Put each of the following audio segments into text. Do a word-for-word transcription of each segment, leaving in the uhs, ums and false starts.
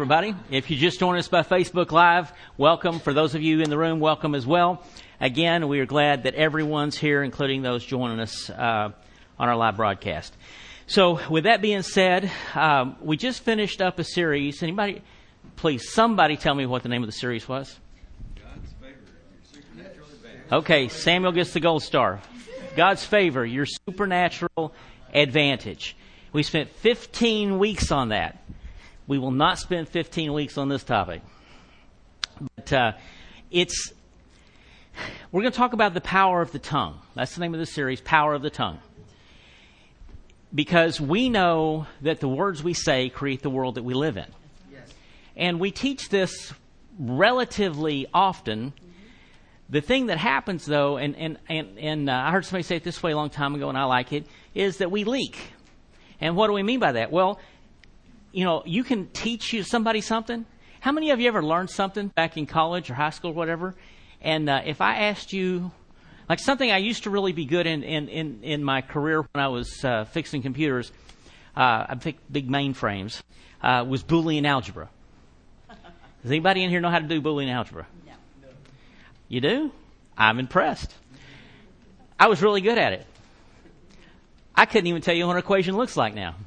everybody. If you just joined us by Facebook Live, welcome. For those of you in the room, welcome as well. Again, we are glad that everyone's here, including those joining us uh, on our live broadcast. So, with that being said, um, we just finished up a series. Anybody, please, somebody tell me what the name of the series was. God's favor, your supernatural advantage. Okay, Samuel gets the gold star. God's favor, your supernatural advantage. We spent fifteen weeks on that. We will not spend fifteen weeks on this topic. But uh, it's we're going to talk about the power of the tongue. That's the name of the series, Power of the Tongue. Because we know that the words we say create the world that we live in. Yes. And we teach this relatively often. The thing that happens, though, and, and, and, and uh, I heard somebody say it this way a long time ago, and I like it, is that we leak. And what do we mean by that? Well, you know, you can teach you somebody something. How many of you ever learned something back in college or high school or whatever? And uh, if I asked you, like something I used to really be good in in, in, in my career when I was uh, fixing computers, uh, I fixed big mainframes, uh, was Boolean algebra. Does anybody in here know how to do Boolean algebra? No. You do? I'm impressed. I was really good at it. I couldn't even tell you what an equation looks like now.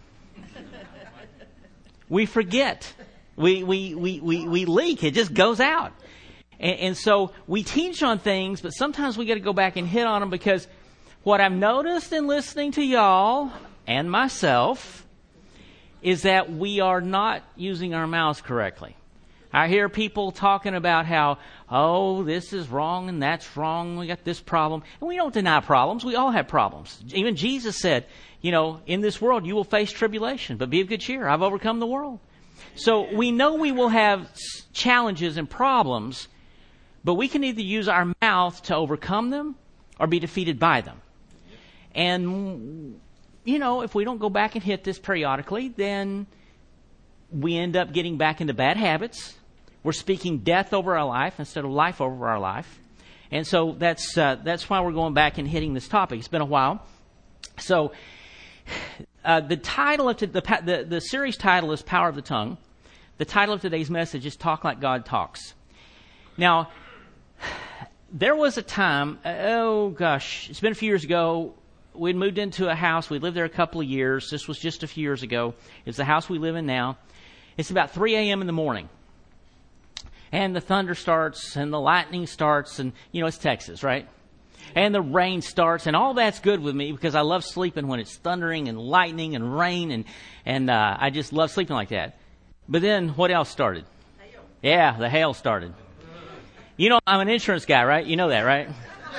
We forget. We, we, we, we, we leak. It just goes out. And, and so we teach on things, but sometimes we got to go back and hit on them, because what I've noticed in listening to y'all and myself is that we are not using our mouths correctly. I hear people talking about how, oh, this is wrong and that's wrong. We got this problem. And we don't deny problems. We all have problems. Even Jesus said, you know, in this world you will face tribulation, but be of good cheer. I've overcome the world. So we know we will have challenges and problems, but we can either use our mouth to overcome them or be defeated by them. And, you know, if we don't go back and hit this periodically, then we end up getting back into bad habits. We're speaking death over our life instead of life over our life. And so that's uh, that's why we're going back and hitting this topic. It's been a while. So uh, the title of t- the, the the series title is Power of the Tongue. The title of today's message is Talk Like God Talks. Now, there was a time, oh gosh, it's been a few years ago. We'd moved into a house. We lived there a couple of years. This was just a few years ago. It's the house we live in now. It's about three a.m. in the morning. And the thunder starts and the lightning starts, and, you know, it's Texas, right? And the rain starts, and all that's good with me because I love sleeping when it's thundering and lightning and rain, and, and uh, I just love sleeping like that. But then what else started? Hail. Yeah, the hail started. You know, I'm an insurance guy, right? You know that, right?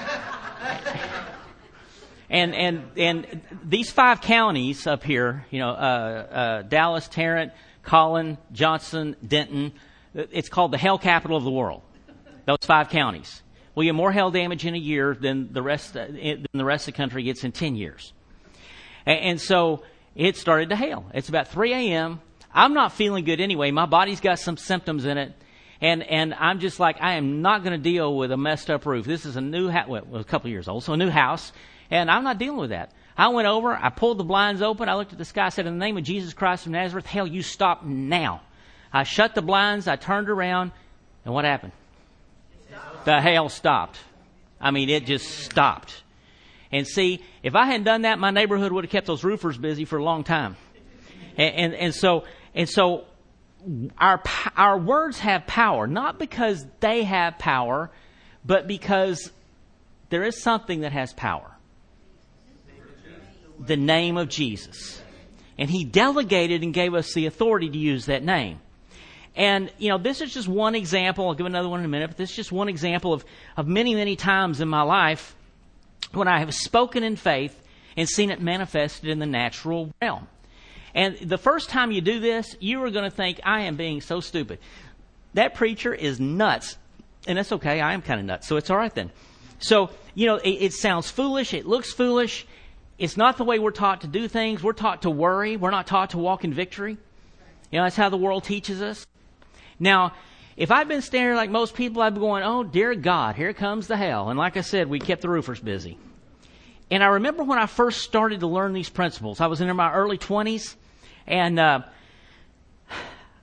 And and and these five counties up here, you know, uh, uh, Dallas, Tarrant, Collin, Johnson, Denton, it's called the hail capital of the world. Those five counties. We get more hail damage in a year than the rest uh, than the rest of the country gets in ten years. And, and so it started to hail. It's about three a.m. I'm not feeling good anyway. My body's got some symptoms in it. And and I'm just like, I am not going to deal with a messed up roof. This is a new house, well, a couple of years old, so a new house. And I'm not dealing with that. I went over, I pulled the blinds open, I looked at the sky, I said, in the name of Jesus Christ of Nazareth, hail, you stop now. I shut the blinds, I turned around, and what happened? The hail stopped. I mean, it just stopped. And see, if I hadn't done that, my neighborhood would have kept those roofers busy for a long time. And and, and so and so our our words have power, not because they have power, but because there is something that has power. The name of Jesus. And He delegated and gave us the authority to use that name. And, you know, this is just one example. I'll give another one in a minute, but this is just one example of, of many, many times in my life when I have spoken in faith and seen it manifested in the natural realm. And the first time you do this, you are going to think, I am being so stupid. That preacher is nuts. And that's okay. I am kind of nuts. So it's all right then. So, you know, it, it sounds foolish. It looks foolish. It's not the way we're taught to do things. We're taught to worry. We're not taught to walk in victory. You know, that's how the world teaches us. Now, if I'd been standing like most people, I'd be going, oh, dear God, here comes the hail. And like I said, we kept the roofers busy. And I remember when I first started to learn these principles. I was in my early twenties. And uh,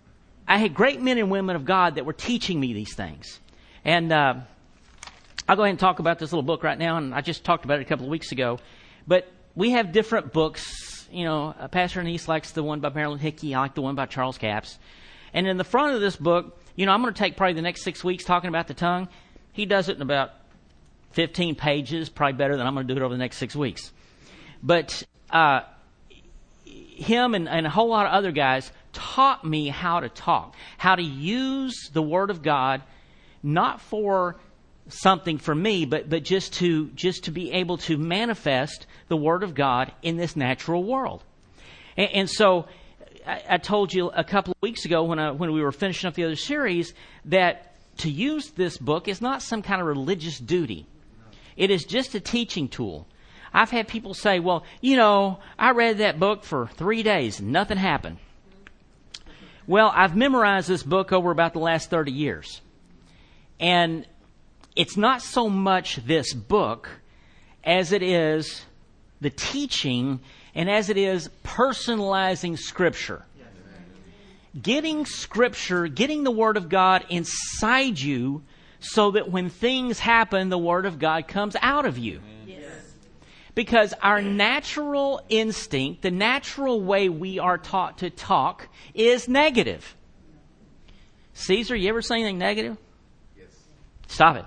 I had great men and women of God that were teaching me these things. And uh, I'll go ahead and talk about this little book right now, and I just talked about it a couple of weeks ago. But we have different books. You know, uh, Pastor Anise likes the one by Marilyn Hickey. I like the one by Charles Capps. And in the front of this book, you know, I'm going to take probably the next six weeks talking about the tongue. He does it in about fifteen pages, probably better than I'm going to do it over the next six weeks. But uh, him and, and a whole lot of other guys taught me how to talk, how to use the Word of God, not for something for me, but but just to just to be able to manifest the Word of God in this natural world. And, and so I, I told you a couple of weeks ago when I, when we were finishing up the other series that to use this book is not some kind of religious duty. It is just a teaching tool. I've had people say, well, you know, I read that book for three days and nothing happened. Well, I've memorized this book over about the last thirty years. And it's not so much this book as it is the teaching and as it is personalizing Scripture. Getting Scripture, getting the Word of God inside you so that when things happen, the Word of God comes out of you. Yes. Because our natural instinct, the natural way we are taught to talk is negative. Caesar, you ever say anything negative? Yes. Stop it.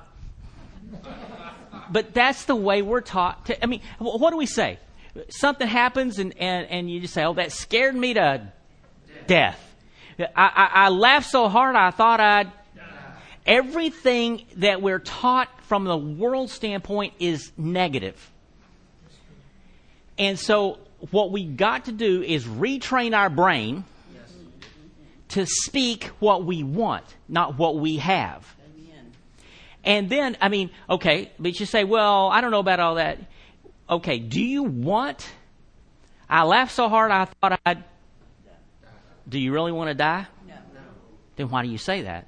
But that's the way we're taught to, I mean, what do we say? Something happens and, and, and you just say, oh, that scared me to death. I, I, I laughed so hard I thought I'd... Everything that we're taught from the world standpoint is negative. And so what we got to do is retrain our brain to speak what we want, not what we have. And then, I mean, okay, but you say, well, I don't know about all that. Okay, do you want... I laughed so hard I thought I'd... Do you really want to die? No. Then why do you say that?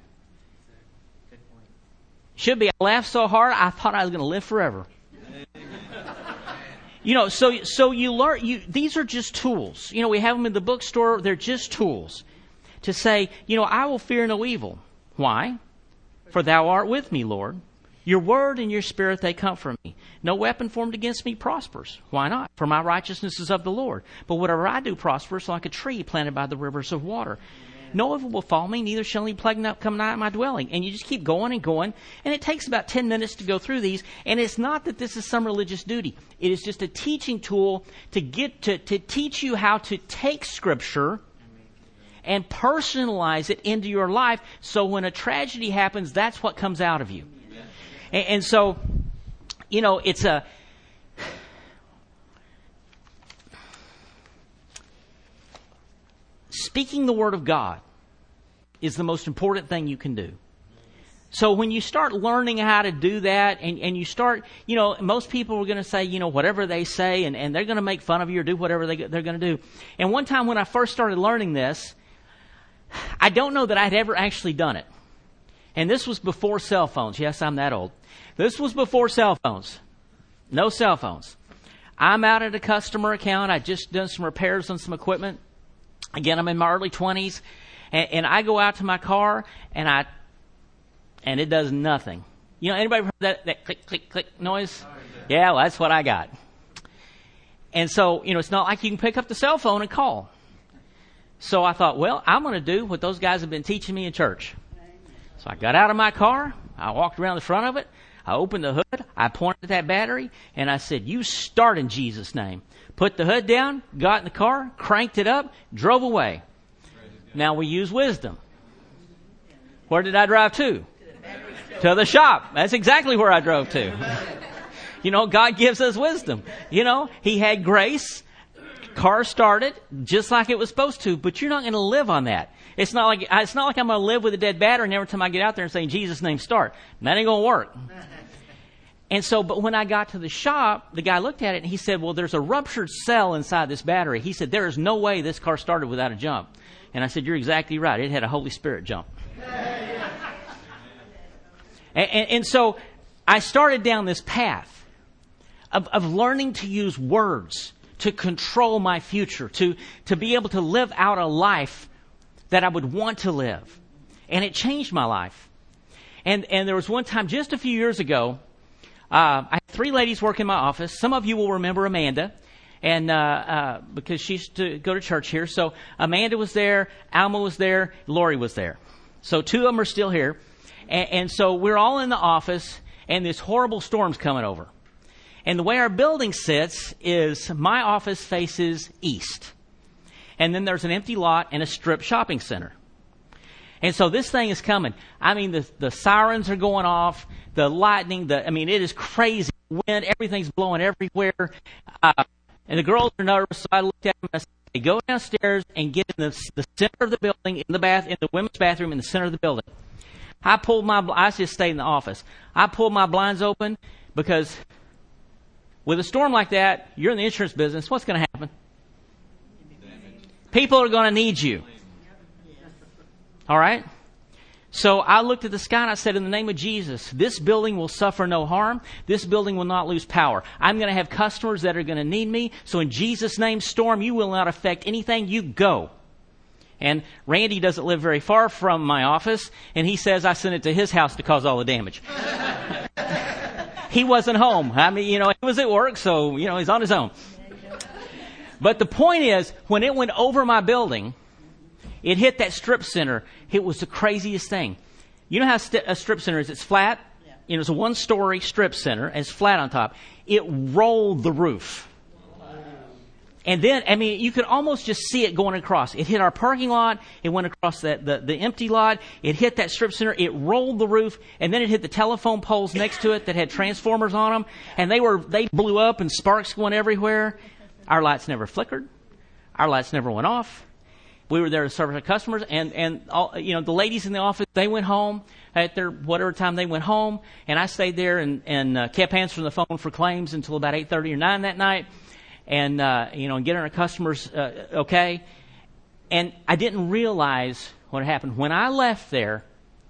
Should be, I laughed so hard I thought I was going to live forever. You know, so so you learn. You these are just tools. You know, we have them in the bookstore. They're just tools to say, you know, I will fear no evil. Why? For thou art with me, Lord. Your word and your spirit, they comfort me. No weapon formed against me prospers. Why not? For my righteousness is of the Lord. But whatever I do prospers like a tree planted by the rivers of water. No evil will fall me, neither shall any plague come nigh my dwelling. And you just keep going and going. And it takes about ten minutes to go through these. And it's not that this is some religious duty. It is just a teaching tool to get to, to teach you how to take Scripture and personalize it into your life. So when a tragedy happens, that's what comes out of you. And, and so, you know, it's a... Speaking the Word of God is the most important thing you can do. So when you start learning how to do that and, and you start, you know, most people are going to say, you know, whatever they say and, and they're going to make fun of you or do whatever they, they're going to do. And one time when I first started learning this, I don't know that I'd ever actually done it. And this was before cell phones. Yes, I'm that old. This was before cell phones. No cell phones. I'm out at a customer account. I'd just done some repairs on some equipment. Again, I'm in my early twenties, and, and I go out to my car, and I, and it does nothing. You know, anybody heard that, that click, click, click noise? Yeah, well, that's what I got. And so, you know, it's not like you can pick up the cell phone and call. So I thought, well, I'm going to do what those guys have been teaching me in church. So I got out of my car, I walked around the front of it, I opened the hood, I pointed at that battery, and I said, you start in Jesus' name. Put the hood down, got in the car, cranked it up, drove away. Now we use wisdom. Where did I drive to? To the shop. That's exactly where I drove to. You know, God gives us wisdom. You know, He had grace. Car started just like it was supposed to, but you're not going to live on that. It's not like it's not like I'm going to live with a dead battery and every time I get out there and say, in Jesus' name, start. That ain't going to work. And so, but when I got to the shop, the guy looked at it and he said, well, there's a ruptured cell inside this battery. He said, there is no way this car started without a jump. And I said, you're exactly right. It had a Holy Spirit jump. and, and, and so I started down this path of, of learning to use words to control my future, to, to be able to live out a life that I would want to live. And it changed my life. And, and there was one time just a few years ago, uh, I had three ladies work in my office. Some of you will remember Amanda. And, uh, uh, because she used to go to church here. So Amanda was there, Alma was there, Lori was there. So two of them are still here. And, and so we're all in the office, and this horrible storm's coming over. And the way our building sits is my office faces east. And then there's an empty lot and a strip shopping center. And so this thing is coming. I mean, the, the sirens are going off, the lightning, the, I mean, it is crazy. Wind, everything's blowing everywhere. Uh, and the girls are nervous, so I looked at them and I said, hey, go downstairs and get in the, the center of the building, in the bath, in the women's bathroom in the center of the building. I pulled my, I just stayed in the office. I pulled my blinds open because with a storm like that, you're in the insurance business, what's going to happen? People are going to need you. All right? So I looked at the sky and I said, in the name of Jesus, this building will suffer no harm. This building will not lose power. I'm going to have customers that are going to need me. So in Jesus' name, storm, you will not affect anything. You go. And Randy doesn't live very far from my office, and he says I sent it to his house to cause all the damage. He wasn't home. I mean, you know, he was at work, so, you know, he's on his own. But the point is, when it went over my building, it hit that strip center. It was the craziest thing. You know how st- a strip center is? It's flat. Yeah. You know, it's a one-story strip center, and it's flat on top. It rolled the roof. And then, I mean, you could almost just see it going across. It hit our parking lot. It went across that, the, the empty lot. It hit that strip center. It rolled the roof. And then it hit the telephone poles next to it that had transformers on them. And they were, they blew up and sparks going everywhere. Our lights never flickered. Our lights never went off. We were there to serve our customers. And, and all, you know, the ladies in the office, they went home at their, whatever time they went home. And I stayed there and, and uh, kept answering the phone for claims until about eight thirty or nine that night. And, uh, you know, and getting our customers, uh, okay. And I didn't realize what happened. When I left there,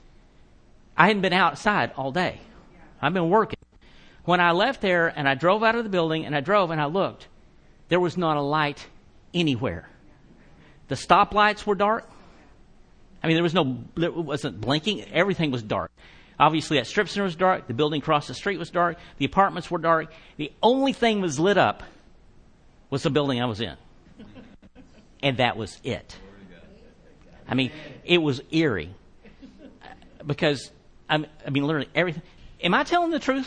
I hadn't been outside all day. I've been working. When I left there and I drove out of the building and I drove and I looked, there was not a light anywhere. The stoplights were dark. I mean, there was no, it wasn't blinking. Everything was dark. Obviously, that strip center was dark. The building across the street was dark. The apartments were dark. The only thing was lit up was the building I was in. And that was it. I mean, it was eerie. Because, I mean, literally everything. Am I telling the truth?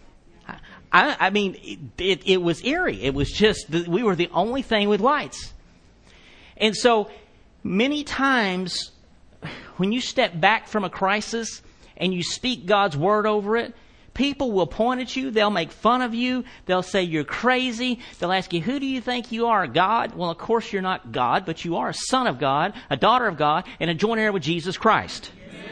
I, I mean, it, it, it was eerie. It was just, we were the only thing with lights. And so, many times, when you step back from a crisis and you speak God's word over it, people will point at you. They'll make fun of you. They'll say you're crazy. They'll ask you, who do you think you are, God? Well, of course you're not God, but you are a son of God, a daughter of God, and a joint heir with Jesus Christ.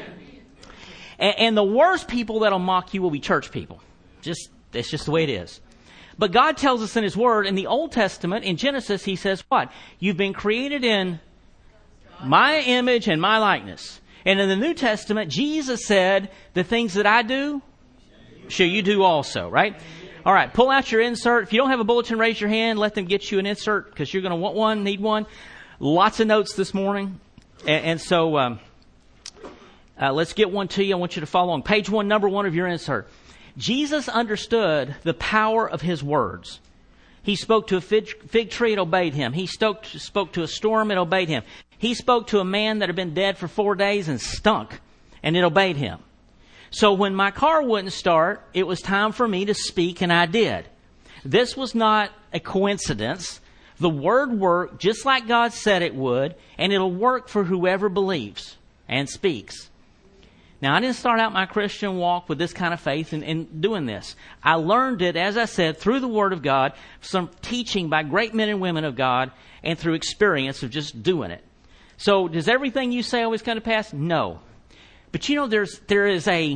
And, and the worst people that'll mock you will be church people. Just, that's just the way it is. But God tells us in His Word, in the Old Testament, in Genesis, He says what? You've been created in my image and my likeness. And in the New Testament, Jesus said, the things that I do, shall you do also, right? All right, pull out your insert. If you don't have a bulletin, raise your hand. Let them get you an insert because you're going to want one, need one. Lots of notes this morning. And, and so um, uh, let's get one to you. I want you to follow on. Page one, number one of your insert. Jesus understood the power of His words. He spoke to a fig, fig tree, it obeyed Him. He spoke, spoke to a storm, it obeyed Him. He spoke to a man that had been dead for four days and stunk, and it obeyed Him. So when my car wouldn't start, it was time for me to speak, and I did. This was not a coincidence. The Word worked just like God said it would, and it'll work for whoever believes and speaks. Now, I didn't start out my Christian walk with this kind of faith in, in doing this. I learned it, as I said, through the Word of God, some teaching by great men and women of God, and through experience of just doing it. So, does everything you say always come to pass? No. But you know, there's there is a,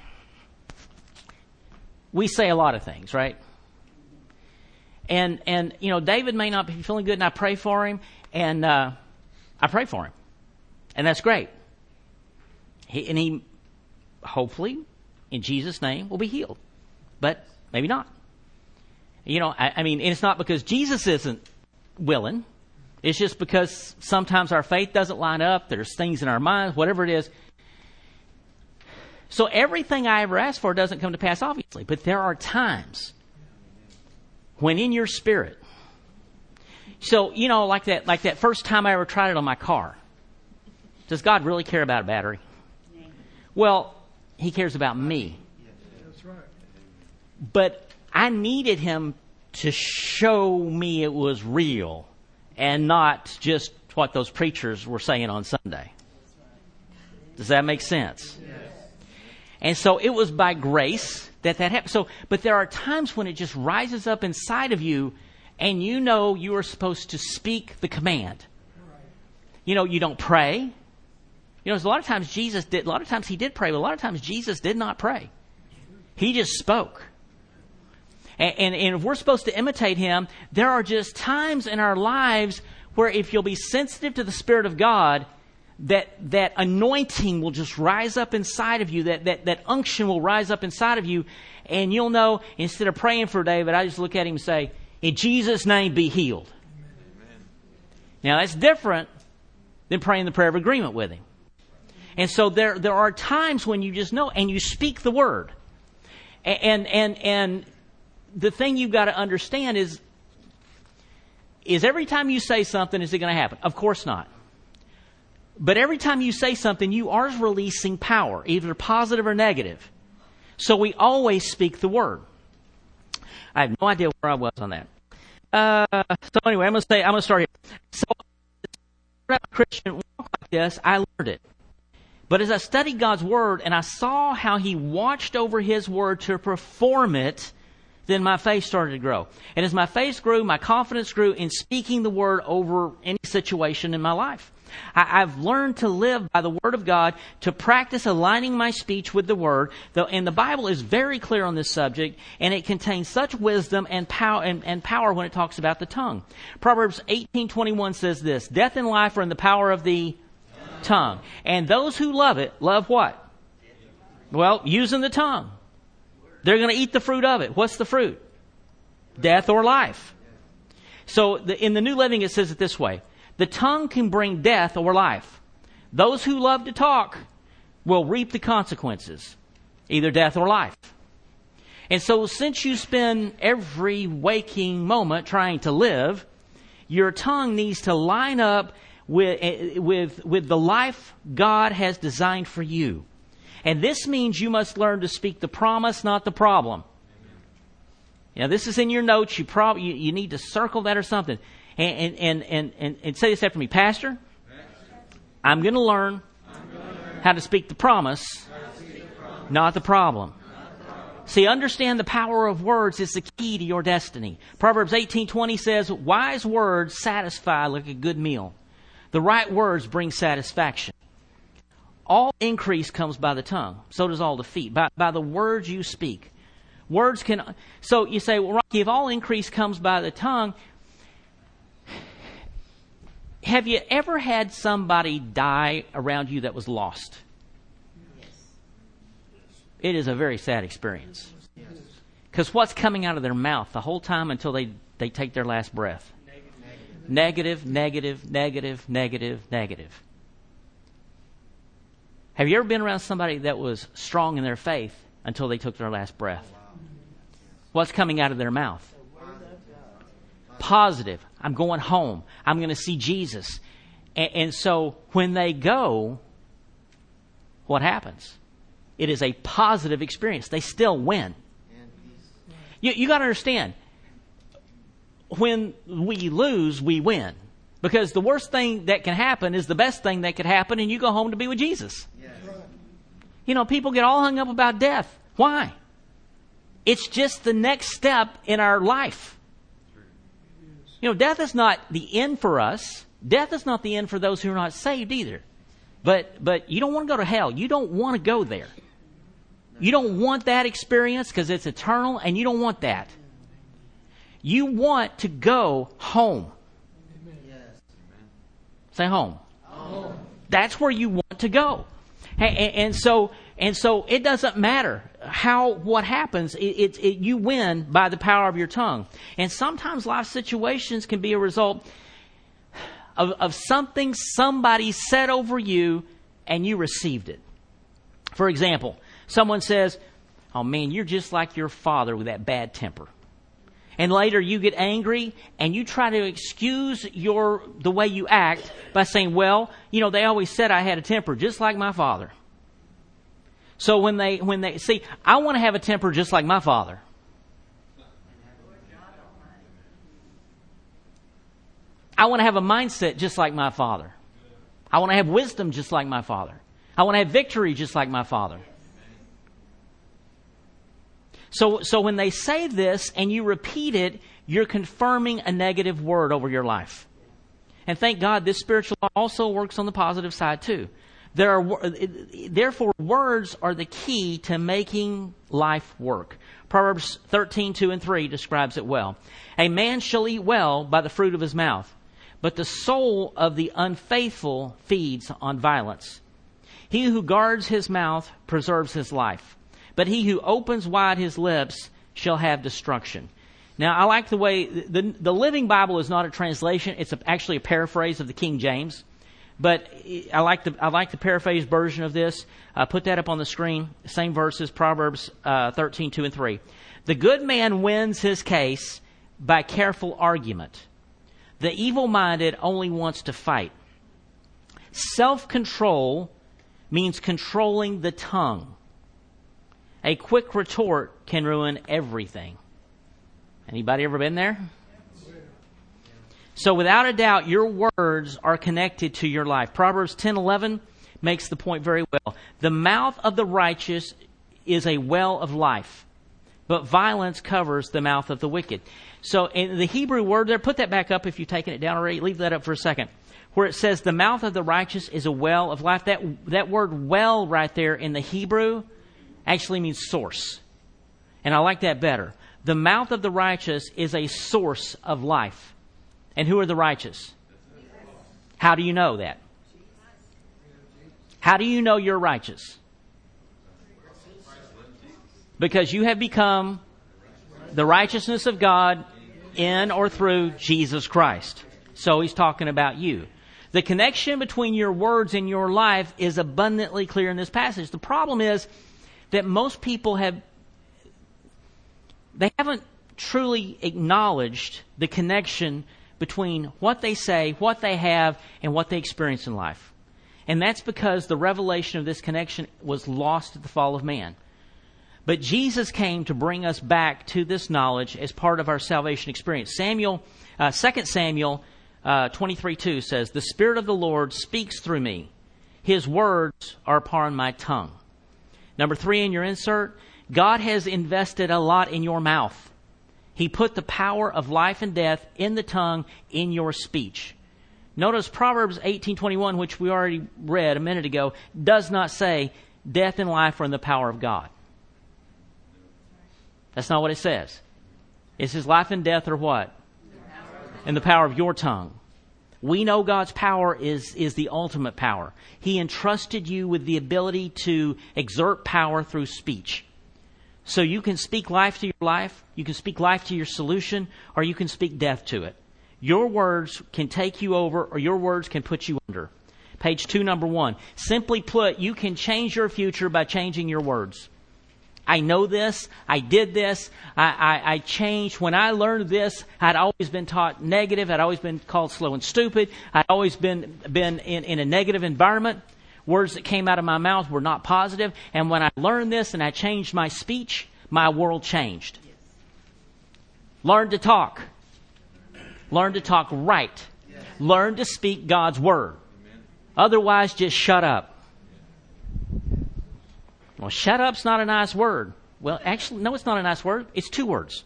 we say a lot of things, right? And, and you know, David may not be feeling good, and I pray for him, and uh, I pray for him. And that's great. He, and he, hopefully, in Jesus' name, will be healed. But maybe not. You know, I, I mean, and it's not because Jesus isn't willing. It's just because sometimes our faith doesn't line up. There's things in our minds, whatever it is. So everything I ever ask for doesn't come to pass, obviously. But there are times when in your spirit. So, you know, like that, like that first time I ever tried it on my car. Does God really care about a battery? Well, He cares about me. That's right. But I needed Him to show me it was real and not just what those preachers were saying on Sunday. Does that make sense? Yes. And so it was by grace that that happened. So, but there are times when it just rises up inside of you and you know you are supposed to speak the command. You know, you don't pray. You know, there's a lot of times Jesus did, a lot of times He did pray, but a lot of times Jesus did not pray. He just spoke. And, and, and if we're supposed to imitate Him, there are just times in our lives where if you'll be sensitive to the Spirit of God, that that anointing will just rise up inside of you, that, that, that unction will rise up inside of you, and you'll know, instead of praying for David, I just look at him and say, in Jesus' name be healed. Amen. Now that's different than praying the prayer of agreement with Him. And so there there are times when you just know, and you speak the word. And and and the thing you've got to understand is, is every time you say something, is it going to happen? Of course not. But every time you say something, you are releasing power, either positive or negative. So we always speak the word. I have no idea where I was on that. Uh, so anyway, I'm going to say, I'm going to start here. So, a Christian walk like this, I learned it. But as I studied God's word and I saw how He watched over His word to perform it, then my faith started to grow. And as my faith grew, my confidence grew in speaking the word over any situation in my life. I, I've learned to live by the word of God, to practice aligning my speech with the word. And the Bible is very clear on this subject, and it contains such wisdom and power, and, and power when it talks about the tongue. Proverbs eighteen twenty-one says this, death and life are in the power of the tongue. And those who love it, love what? Well, using the tongue. They're going to eat the fruit of it. What's the fruit? Death or life. So the, in the New Living it says it this way. The tongue can bring death or life. Those who love to talk will reap the consequences, either death or life. And so since you spend every waking moment trying to live, your tongue needs to line up with, with, with the life God has designed for you. And this means you must learn to speak the promise, not the problem. Now, this is in your notes. You probably you, you need to circle that or something. And and and and, and say this after me, Pastor. I'm going to learn how to speak the promise, not the problem. See, understand the power of words is the key to your destiny. Proverbs eighteen twenty says, "Wise words satisfy like a good meal. The right words bring satisfaction." All increase comes by the tongue. So does all defeat. By, by the words you speak. Words can... So you say, well, Rocky, if all increase comes by the tongue, have you ever had somebody die around you that was lost? Yes. It is a very sad experience. Because what's coming out of their mouth the whole time until they, they take their last breath? Negative, negative, negative, negative, negative. Have you ever been around somebody that was strong in their faith until they took their last breath? What's coming out of their mouth? Positive. I'm going home. I'm going to see Jesus. And, and so when they go, what happens? It is a positive experience. They still win. You, you got to understand, when we lose, we win. Because the worst thing that can happen is the best thing that could happen, and you go home to be with Jesus. Yes. You know, people get all hung up about death. Why? It's just the next step in our life. You know, death is not the end for us. Death is not the end for those who are not saved either. But but you don't want to go to hell. You don't want to go there. You don't want that experience because it's eternal, and you don't want that. You want to go home. Say home. home. That's where you want to go. And, and so and so it doesn't matter how what happens. It, it, it you win by the power of your tongue. And sometimes life situations can be a result of, of something somebody said over you and you received it. For example, someone says, "Oh man, you're just like your father with that bad temper." And later you get angry and you try to excuse your the way you act by saying, "Well, you know, they always said I had a temper just like my father." So when they when they see, I want to have a temper just like my father. I want to have a mindset just like my father. I want to have wisdom just like my father. I want to have victory just like my father. So, so when they say this and you repeat it, you're confirming a negative word over your life. And thank God this spiritual law also works on the positive side too. There are, therefore, words are the key to making life work. Proverbs thirteen, two and three describes it well. "A man shall eat well by the fruit of his mouth, but the soul of the unfaithful feeds on violence. He who guards his mouth preserves his life, but he who opens wide his lips shall have destruction." Now, I like the way, the, the Living Bible is not a translation. It's a, actually a paraphrase of the King James. But I like the I like the paraphrase version of this. Uh, put that up on the screen. Same verses, Proverbs uh, thirteen, two and three. "The good man wins his case by careful argument. The evil-minded only wants to fight. Self-control means controlling the tongue. A quick retort can ruin everything." Anybody ever been there? So without a doubt, your words are connected to your life. Proverbs ten eleven makes the point very well. "The mouth of the righteous is a well of life, but violence covers the mouth of the wicked." So in the Hebrew word there, put that back up if you've taken it down already. Leave that up for a second. Where it says the mouth of the righteous is a well of life, that, that word well right there in the Hebrew actually means source. And I like that better. The mouth of the righteous is a source of life. And who are the righteous? How do you know that? How do you know you're righteous? Because you have become the righteousness of God in or through Jesus Christ. So he's talking about you. The connection between your words and your life is abundantly clear in this passage. The problem is that most people have, they haven't truly acknowledged the connection between what they say, what they have, and what they experience in life. And that's because the revelation of this connection was lost at the fall of man. But Jesus came to bring us back to this knowledge as part of our salvation experience. Samuel, uh, Second Samuel uh, twenty-three two says, "The Spirit of the Lord speaks through me. His words are upon my tongue." Number three in your insert, God has invested a lot in your mouth. He put the power of life and death in the tongue, in your speech. Notice Proverbs eighteen twenty-one, which we already read a minute ago, does not say death and life are in the power of God. That's not what it says. It says life and death are what? In the power of your tongue. We know God's power is, is the ultimate power. He entrusted you with the ability to exert power through speech. So you can speak life to your life, you can speak life to your solution, or you can speak death to it. Your words can take you over, or your words can put you under. Page two, number one. Simply put, you can change your future by changing your words. I know this. I did this. I, I, I changed. When I learned this, I'd always been taught negative. I'd always been called slow and stupid. I'd always been, been in, in a negative environment. Words that came out of my mouth were not positive. And when I learned this and I changed my speech, my world changed. Yes. Learn to talk. Learn to talk right. Yes. Learn to speak God's word. Amen. Otherwise, just shut up. Well, shut up's not a nice word. Well, actually, no, it's not a nice word. It's two words.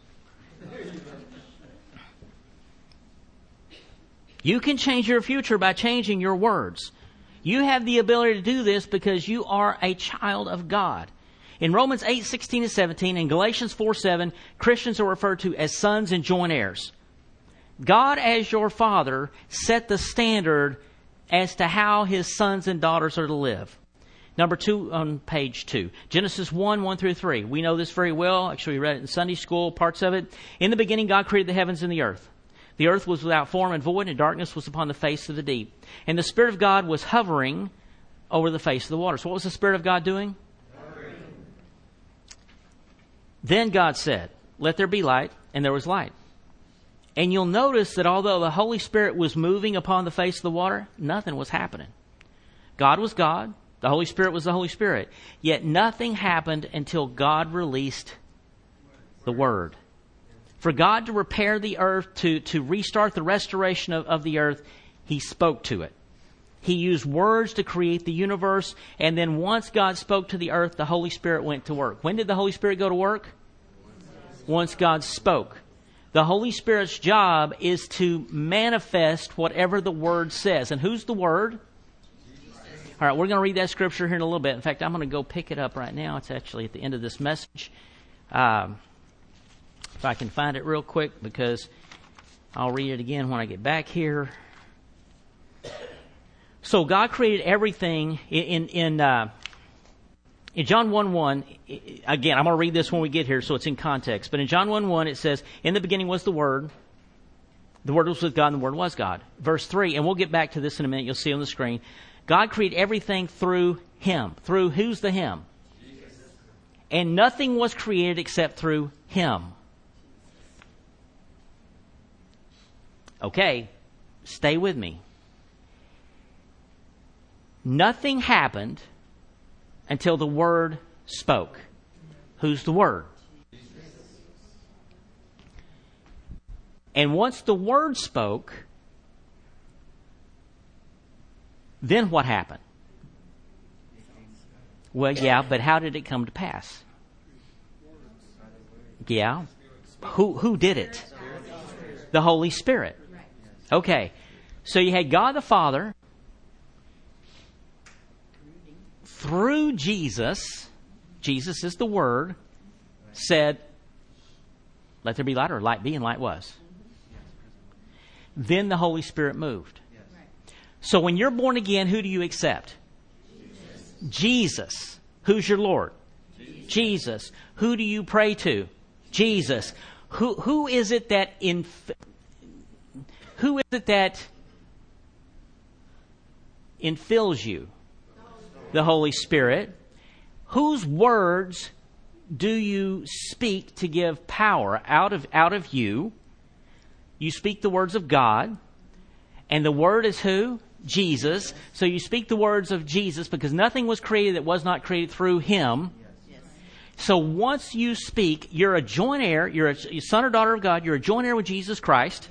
You can change your future by changing your words. You have the ability to do this because you are a child of God. In Romans eight sixteen and seventeen and Galatians four seven, Christians are referred to as sons and joint heirs. God, as your Father, set the standard as to how His sons and daughters are to live. Number two on page two. Genesis one, one through three. We know this very well. Actually, we read it in Sunday school, parts of it. In the beginning, God created the heavens and the earth. The earth was without form and void, and darkness was upon the face of the deep. And the Spirit of God was hovering over the face of the waters. What was the Spirit of God doing? Hovering. Then God said, "Let there be light," and there was light. And you'll notice that although the Holy Spirit was moving upon the face of the water, nothing was happening. God was God. The Holy Spirit was the Holy Spirit. Yet nothing happened until God released the Word. For God to repair the earth, to, to restart the restoration of, of the earth, He spoke to it. He used words to create the universe, and then once God spoke to the earth, the Holy Spirit went to work. When did the Holy Spirit go to work? Once God spoke. The Holy Spirit's job is to manifest whatever the Word says. And who's the Word? All right, we're going to read that scripture here in a little bit. In fact, I'm going to go pick it up right now. It's actually at the end of this message. Um, if I can find it real quick, because I'll read it again when I get back here. So God created everything in in uh, in John one one. Again, I'm going to read this when we get here, so it's in context. But in John one one, it says, "In the beginning was the Word. The Word was with God, and the Word was God." Verse three, and we'll get back to this in a minute. You'll see on the screen. God created everything through Him. Through who's the Him? Jesus. And nothing was created except through Him. Okay, stay with me. Nothing happened until the Word spoke. Who's the Word? Jesus. And once the Word spoke, then what happened? Well, yeah, but how did it come to pass? Yeah. Who who did it? The Holy Spirit. Okay. So you had God the Father through Jesus. Jesus is the Word. Said, "Let there be light," or "Light be," and light was. Then the Holy Spirit moved. So when you're born again, who do you accept? Jesus. Jesus. Who's your Lord? Jesus. Jesus. Who do you pray to? Jesus. Who who is it that in who is it that infills you? The Holy Spirit. Whose words do you speak to give power out of out of you? You speak the words of God. And the Word is who? Jesus. So you speak the words of Jesus because nothing was created that was not created through Him. So once you speak, you're a joint heir. You're a son or daughter of God. You're a joint heir with Jesus Christ.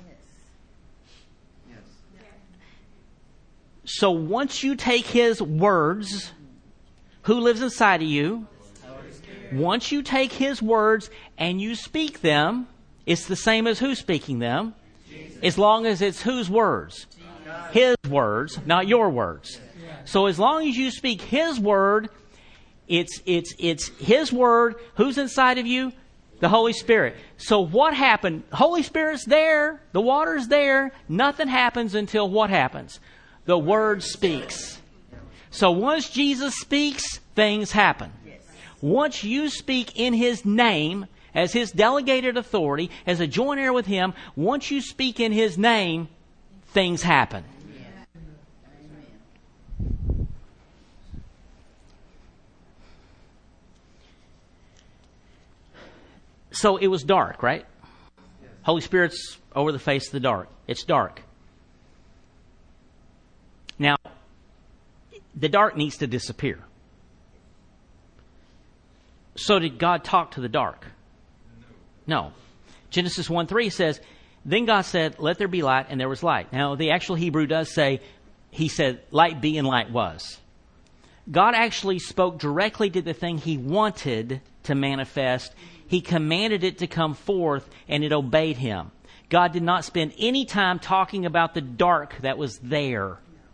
So once you take His words, who lives inside of you? Once you take His words and you speak them, it's the same as who's speaking them. As long as it's whose words? His words, not your words. So as long as you speak His word, it's it's it's His word. Who's inside of you? The Holy Spirit. So what happened? Holy Spirit's there. The water's there. Nothing happens until what happens? The Word speaks. So once Jesus speaks, things happen. Once you speak in His name, as His delegated authority, as a joint heir with Him, once you speak in His name, things happen. So it was dark, right? Holy Spirit's over the face of the dark. It's dark. Now, the dark needs to disappear. So did God talk to the dark? No. Genesis one three says, "Then God said, 'Let there be light,' and there was light." Now, the actual Hebrew does say, He said, "Light be," and light was. God actually spoke directly to the thing He wanted to manifest. He commanded it to come forth, and it obeyed Him. God did not spend any time talking about the dark that was there.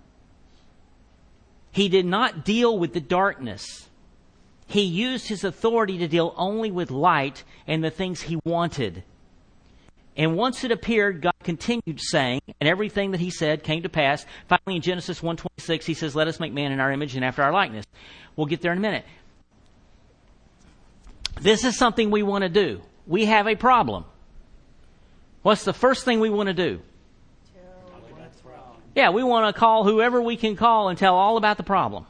He did not deal with the darkness. He used His authority to deal only with light and the things He wanted. And once it appeared, God continued saying, and everything that He said came to pass. Finally, in Genesis one twenty-six, He says, "Let us make man in our image and after our likeness." We'll get there in a minute. This is something we want to do. We have a problem. What's the first thing we want to do? Yeah, we want to call whoever we can call and tell all about the problem.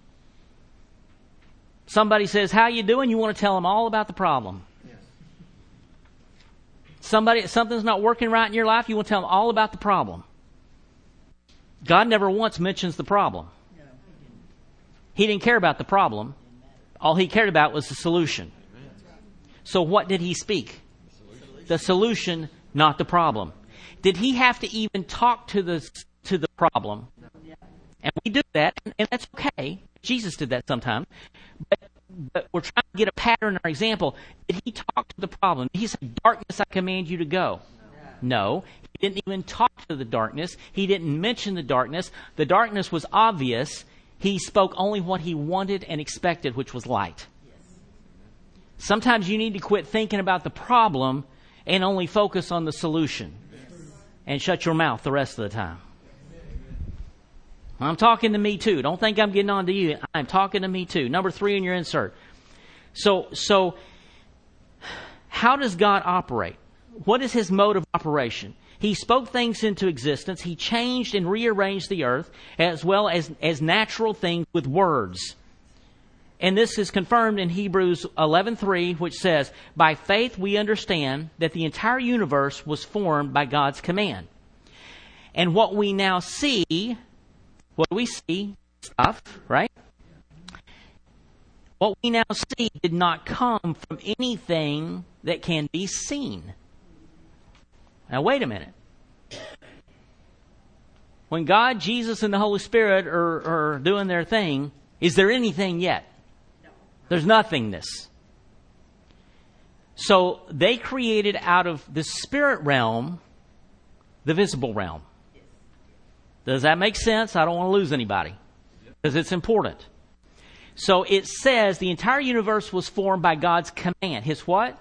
Somebody says, how you doing? You want to tell them all about the problem. Yes. Somebody, something's not working right in your life, you want to tell them all about the problem. God never once mentions the problem. He didn't care about the problem. All He cared about was the solution. So what did He speak? The solution, not the problem. Did He have to even talk to the to the problem? And we do that, and that's okay. Jesus did that sometimes. But, but we're trying to get a pattern or example. Did He talk to the problem? Did He say, darkness, I command you to go? No. He didn't even talk to the darkness. He didn't mention the darkness. The darkness was obvious. He spoke only what He wanted and expected, which was light. Sometimes you need to quit thinking about the problem and only focus on the solution. And shut your mouth the rest of the time. I'm talking to me too. Don't think I'm getting on to you. I'm talking to me too. Number three in your insert. So, so how does God operate? What is His mode of operation? He spoke things into existence. He changed and rearranged the earth as well as, as natural things with words. And this is confirmed in Hebrews eleven three, which says, by faith we understand that the entire universe was formed by God's command. And what we now see, what do we see? Stuff, right? What we now see did not come from anything that can be seen. Now wait a minute. When God, Jesus, and the Holy Spirit are, are doing their thing, is there anything yet? There's nothingness. So they created out of the spirit realm the visible realm. Does that make sense? I don't want to lose anybody because it's important. So it says the entire universe was formed by God's command. His what?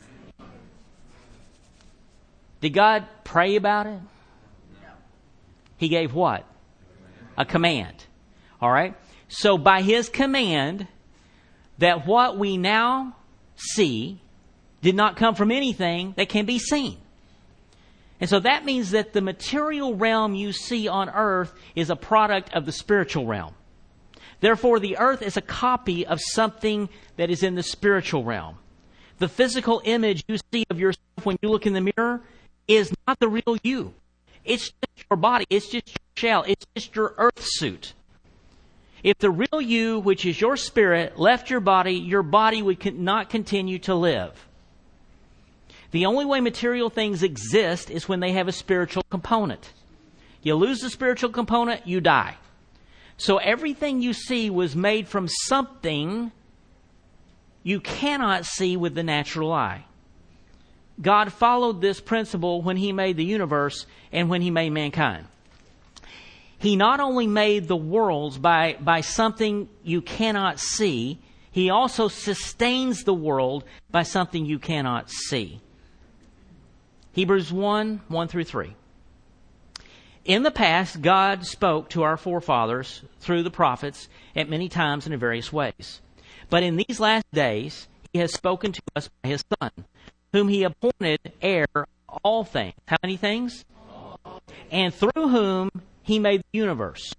Did God pray about it? He gave what? A command. All right? So by His command, that what we now see did not come from anything that can be seen. And so that means that the material realm you see on earth is a product of the spiritual realm. Therefore, the earth is a copy of something that is in the spiritual realm. The physical image you see of yourself when you look in the mirror is not the real you. It's just your body. It's just your shell. It's just your earth suit. If the real you, which is your spirit, left your body, your body would not continue to live. The only way material things exist is when they have a spiritual component. You lose the spiritual component, you die. So everything you see was made from something you cannot see with the natural eye. God followed this principle when He made the universe and when He made mankind. He not only made the worlds by, by something you cannot see, He also sustains the world by something you cannot see. Hebrews one, one through three. In the past, God spoke to our forefathers through the prophets at many times and in various ways. But in these last days, He has spoken to us by His Son, whom He appointed heir of all things. How many things? All. And through whom He made the universe.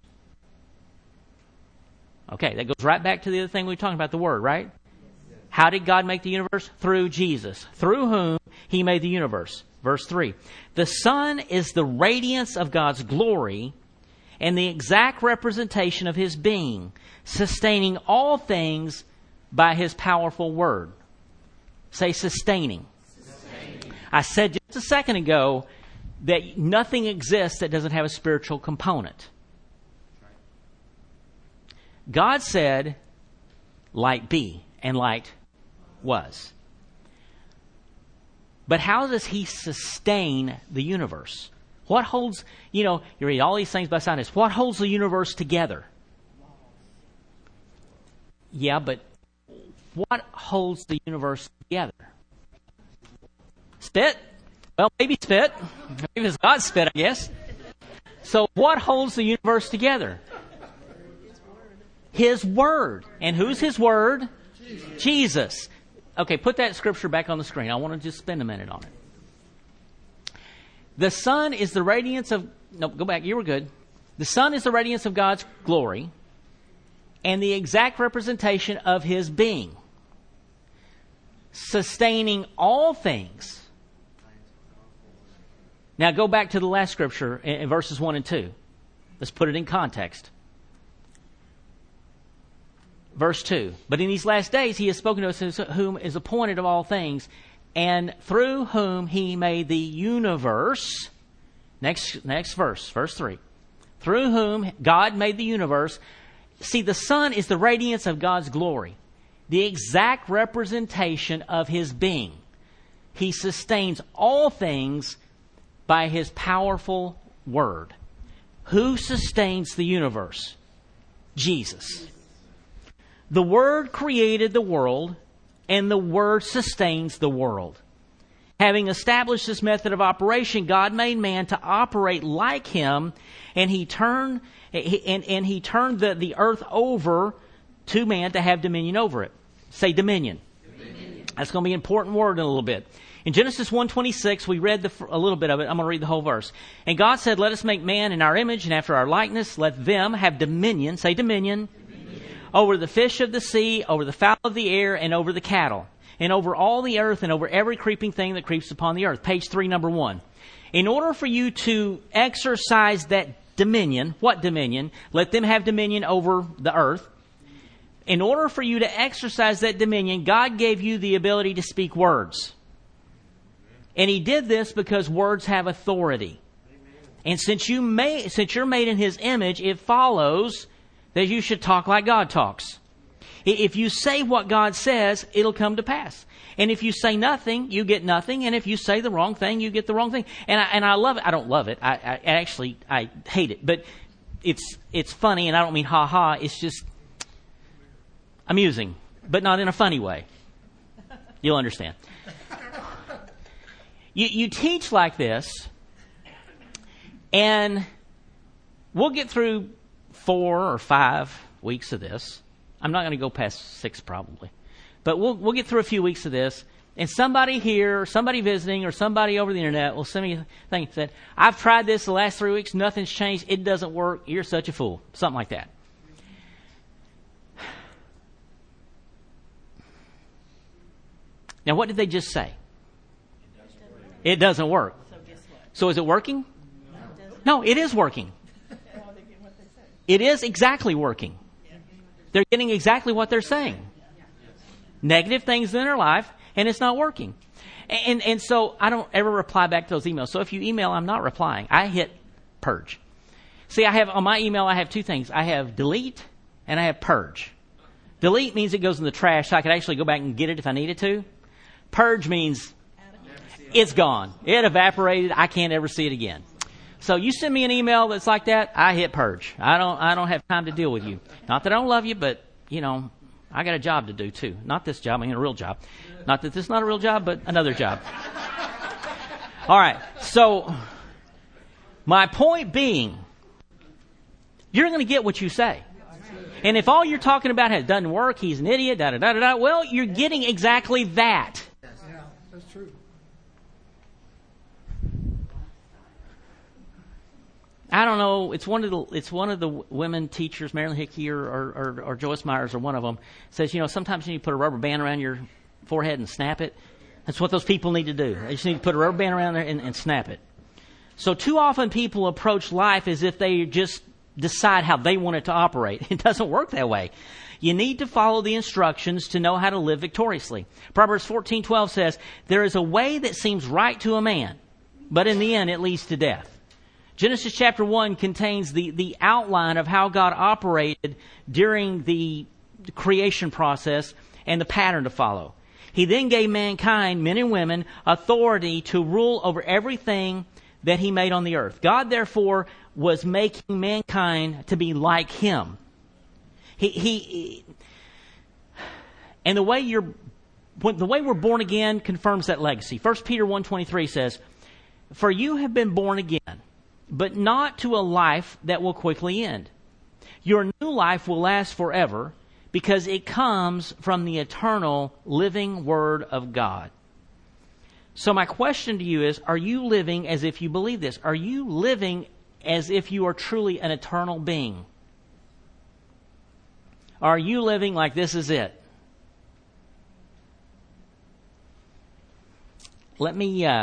Okay, that goes right back to the other thing we were talking about, the Word, right? How did God make the universe? Through Jesus, through whom He made the universe. Verse three. The Son is the radiance of God's glory and the exact representation of His being, sustaining all things by His powerful Word. Say sustaining. Sustaining. I said just a second ago that nothing exists that doesn't have a spiritual component. God said, light be, and light was. But how does He sustain the universe? What holds, you know, you read all these things by scientists. What holds the universe together? Yeah, but what holds the universe together? Spit? Well, maybe spit. Maybe it's God's spit, I guess. So what holds the universe together? His Word. And who's His Word? Jesus. Jesus. Okay, put that scripture back on the screen. I want to just spend a minute on it. The sun is the radiance of... Nope, go back. You were good. The sun is the radiance of God's glory and the exact representation of His being, sustaining all things. Now go back to the last scripture in verses one and two. Let's put it in context. Verse two. But in these last days He has spoken to us as whom is appointed of all things, and through whom He made the universe. Next, next verse, verse three. Through whom God made the universe. See, the sun is the radiance of God's glory, the exact representation of His being. He sustains all things by His powerful word. Who sustains the universe? Jesus. The Word created the world, and the Word sustains the world. Having established this method of operation, God made man to operate like Him, and He turned and, and He turned the, the earth over to man to have dominion over it. Say dominion. Dominion. That's going to be an important word in a little bit. In Genesis one twenty-six, we read the, a little bit of it. I'm going to read the whole verse. And God said, "Let us make man in our image and after our likeness. Let them have dominion." Say dominion. Dominion. Over the fish of the sea, over the fowl of the air, and over the cattle, and over all the earth, and over every creeping thing that creeps upon the earth. Page three, number one. In order for you to exercise that dominion, what dominion? Let them have dominion over the earth. In order for you to exercise that dominion, God gave you the ability to speak words. And He did this because words have authority. And since you may, since you're made in His image, it follows that you should talk like God talks. If you say what God says, it'll come to pass. And if you say nothing, you get nothing. And if you say the wrong thing, you get the wrong thing. And I, and I love it. I don't love it. I, I actually, I hate it. But it's it's funny, and I don't mean ha-ha. It's just amusing, but not in a funny way. You'll understand. You, you teach like this, and we'll get through four or five weeks of this. I'm not going to go past six probably. But we'll we'll get through a few weeks of this, and somebody here, or somebody visiting, or somebody over the internet will send me a thing that said, "I've tried this the last three weeks, nothing's changed, it doesn't work, you're such a fool." Something like that. Now what did they just say? It doesn't work. So guess what? So is it working? No, No, it is working. It is exactly working. They're getting exactly what they're saying. Negative things in their life, and it's not working. And and so I don't ever reply back to those emails. So if you email, I'm not replying. I hit purge. See, I have on my email, I have two things. I have delete and I have purge. Delete means it goes in the trash, so I could actually go back and get it if I needed to. Purge means it's gone. It evaporated. I can't ever see it again. So you send me an email that's like that, I hit purge. I don't I don't have time to deal with you. Not that I don't love you, but, you know, I got a job to do too. Not this job, I mean a real job. Not that this is not a real job, but another job. All right. So my point being, you're going to get what you say. And if all you're talking about has doesn't work, he's an idiot, da da da da da, well, you're getting exactly that. Yeah, that's true. I don't know. It's one of the it's one of the women teachers, Marilyn Hickey or, or, or, or Joyce Myers, or one of them says, you know, sometimes you need to put a rubber band around your forehead and snap it. That's what those people need to do. They just need to put a rubber band around there and, and snap it. So too often people approach life as if they just decide how they want it to operate. It doesn't work that way. You need to follow the instructions to know how to live victoriously. Proverbs fourteen twelve says, there is a way that seems right to a man, but in the end it leads to death. Genesis chapter one contains the, the outline of how God operated during the creation process and the pattern to follow. He then gave mankind, men and women, authority to rule over everything that He made on the earth. God, therefore, was making mankind to be like Him. He, he, and the way you're, when, the way we're born again confirms that legacy. First Peter one twenty-three says, "For you have been born again, but not to a life that will quickly end. Your new life will last forever because it comes from the eternal living Word of God." So my question to you is, are you living as if you believe this? Are you living as if you are truly an eternal being? Are you living like this is it? Let me... Uh,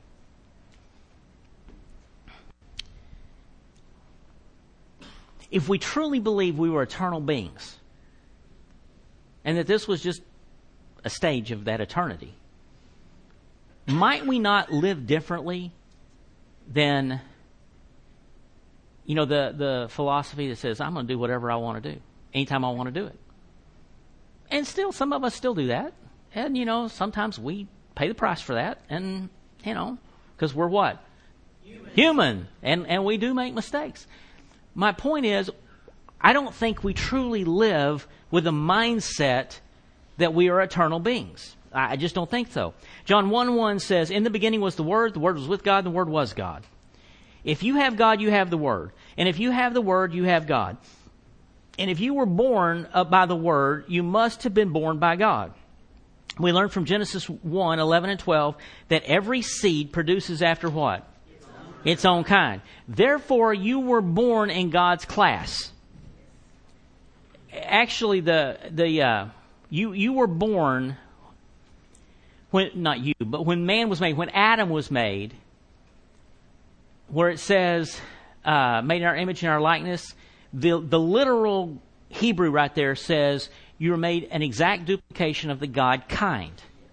if we truly believe we were eternal beings, and that this was just a stage of that eternity, might we not live differently than, you know, the, the philosophy that says, I'm going to do whatever I want to do, anytime I want to do it. And still, some of us still do that. And, you know, sometimes we pay the price for that. And, you know, because we're what? Human. Human. And, and we do make mistakes. My point is, I don't think we truly live with a mindset that we are eternal beings. I just don't think so. John one one says, in the beginning was the Word, the Word was with God, and the Word was God. If you have God, you have the Word. And if you have the Word, you have God. And if you were born by the Word, you must have been born by God. We learn from Genesis one, eleven and twelve, that every seed produces after what? Its own, its own kind. Therefore, you were born in God's class. Actually, the the uh, you you were born... When, not you, but when man was made, when Adam was made, where it says, uh, made in our image and our likeness, the, the literal Hebrew right there says, you were made an exact duplication of the God kind.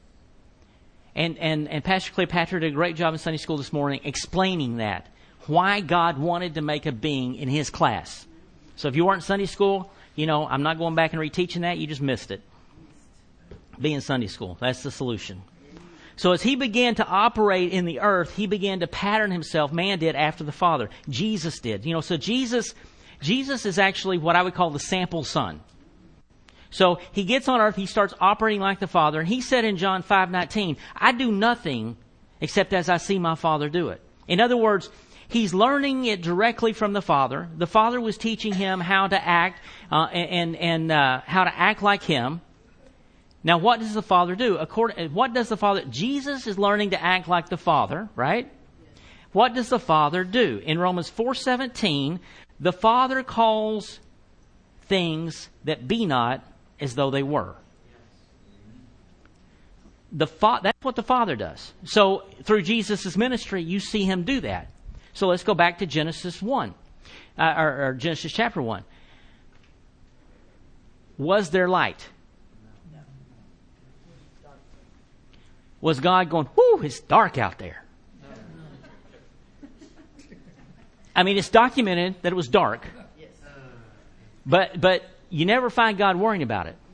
And, and, and Pastor Cleopatra did a great job in Sunday school this morning explaining that, why God wanted to make a being in His class. So if you weren't in Sunday school, you know, I'm not going back and reteaching that, you just missed it. Be in Sunday school. That's the solution. So as He began to operate in the earth, He began to pattern Himself. Man did after the Father. Jesus did. You know, so Jesus, Jesus is actually what I would call the sample son. So He gets on earth, He starts operating like the Father. And He said in John five nineteen, I do nothing except as I see my Father do it. In other words, He's learning it directly from the Father. The Father was teaching Him how to act uh, and, and uh, how to act like Him. Now, what does the Father do? According, what does the Father... Jesus is learning to act like the Father, right? What does the Father do? In Romans four seventeen, the Father calls things that be not as though they were. The fa- That's what the Father does. So, through Jesus' ministry, you see Him do that. So, let's go back to Genesis one, uh, or, or Genesis chapter one. Was there light? Was God going, whoo, it's dark out there? I mean, it's documented that it was dark. But but you never find God worrying about it.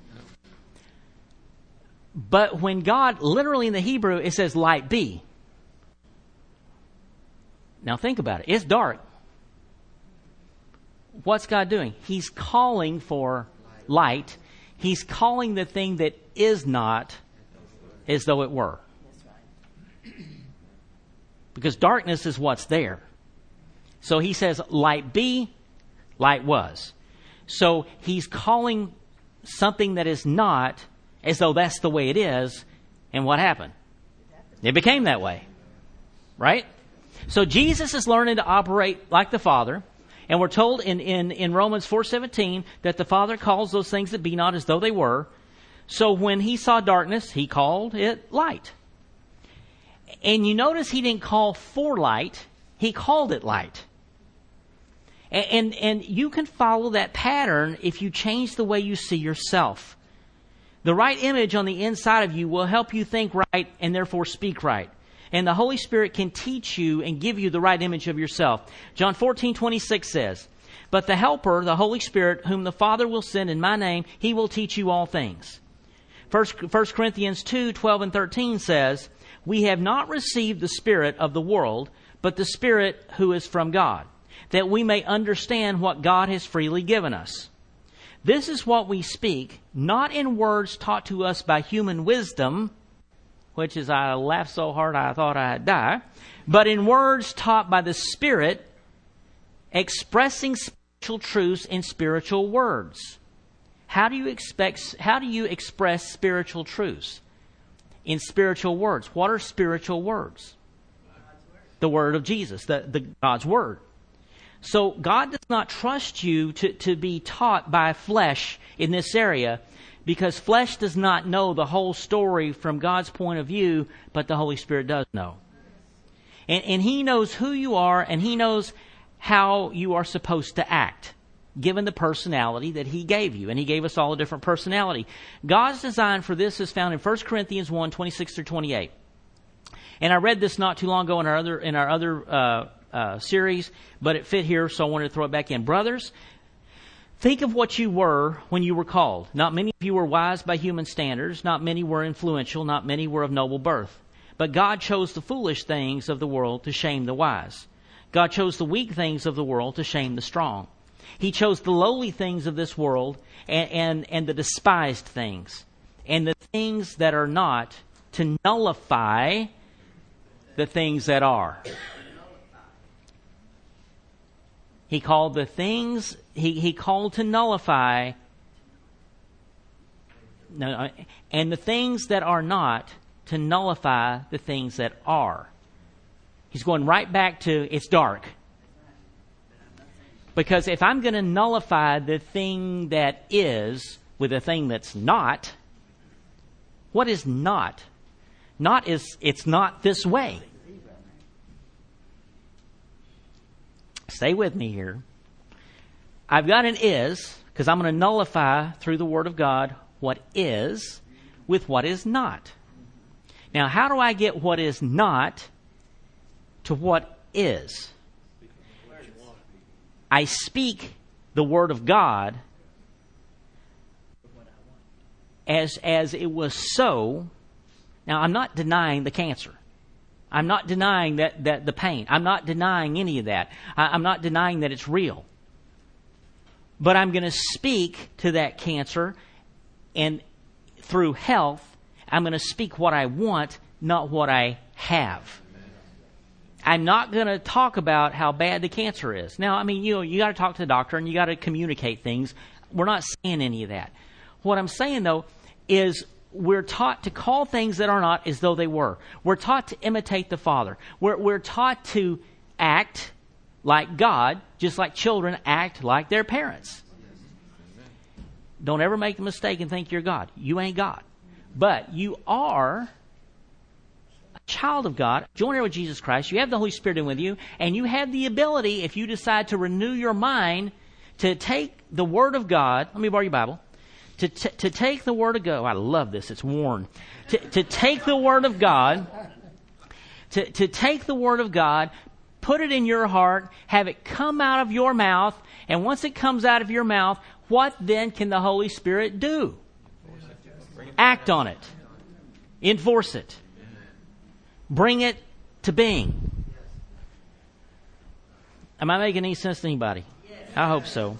But when God, literally in the Hebrew, it says light be. Now think about it. It's dark. What's God doing? He's calling for light. He's calling the thing that is not as though it were. Because darkness is what's there. So He says, light be, light was. So He's calling something that is not as though that's the way it is. And what happened? It became that way. Right? So Jesus is learning to operate like the Father. And we're told in, in, in Romans four seventeen that the Father calls those things that be not as though they were. So when He saw darkness, He called it light. And you notice He didn't call for light, He called it light. And, and, and you can follow that pattern if you change the way you see yourself. The right image on the inside of you will help you think right and therefore speak right. And the Holy Spirit can teach you and give you the right image of yourself. John fourteen twenty-six says, but the Helper, the Holy Spirit, whom the Father will send in my name, He will teach you all things. First Corinthians two twelve and thirteen says, we have not received the Spirit of the world, but the Spirit who is from God, that we may understand what God has freely given us. This is what we speak, not in words taught to us by human wisdom, which is I laughed so hard I thought I'd die, but in words taught by the Spirit, expressing spiritual truths in spiritual words. How do you expect, how do you express spiritual truths? in spiritual words. What are spiritual words? The Word of Jesus, the, the God's Word. So God does not trust you to, to be taught by flesh in this area, because flesh does not know the whole story from God's point of view, but the Holy Spirit does know. And, and He knows who you are, and He knows how you are supposed to act, given the personality that He gave you. And He gave us all a different personality. God's design for this is found in First Corinthians one, twenty-six through twenty-eight. And I read this not too long ago in our other, in our other uh, uh, series, but it fit here, so I wanted to throw it back in. Brothers, think of what you were when you were called. Not many of you were wise by human standards. Not many were influential. Not many were of noble birth. But God chose the foolish things of the world to shame the wise. God chose the weak things of the world to shame the strong. He chose the lowly things of this world and, and, and the despised things and the things that are not to nullify the things that are. He called the things, he, he called to nullify, no, and the things that are not to nullify the things that are. He's going right back to, it's dark. Because if I'm going to nullify the thing that is with a thing that's not, what is not? Not is, it's not this way. Stay with me here. I've got an is, because I'm going to nullify through the Word of God what is with what is not. Now, how do I get what is not to what is? I speak the Word of God as, as it was so. Now, I'm not denying the cancer. I'm not denying that, that the pain. I'm not denying any of that. I, I'm not denying that it's real. But I'm going to speak to that cancer, and through health, I'm going to speak what I want, not what I have. I'm not going to talk about how bad the cancer is. Now, I mean, you know, you got to talk to the doctor and you got to communicate things. We're not saying any of that. What I'm saying, though, is we're taught to call things that are not as though they were. We're taught to imitate the Father. We're, we're taught to act like God, just like children act like their parents. Don't ever make the mistake and think you're God. You ain't God. But you are a child of God, joint heir with Jesus Christ. You have the Holy Spirit in with you, and you have the ability, if you decide to renew your mind, to take the Word of God. Let me borrow your Bible. To, t- to take the Word of God. Oh, I love this. It's worn. To, to take the Word of God, to, to take the Word of God, put it in your heart, have it come out of your mouth, and once it comes out of your mouth, what then can the Holy Spirit do? Act on it. Enforce it. Bring it to being. Am I making any sense to anybody? I hope so.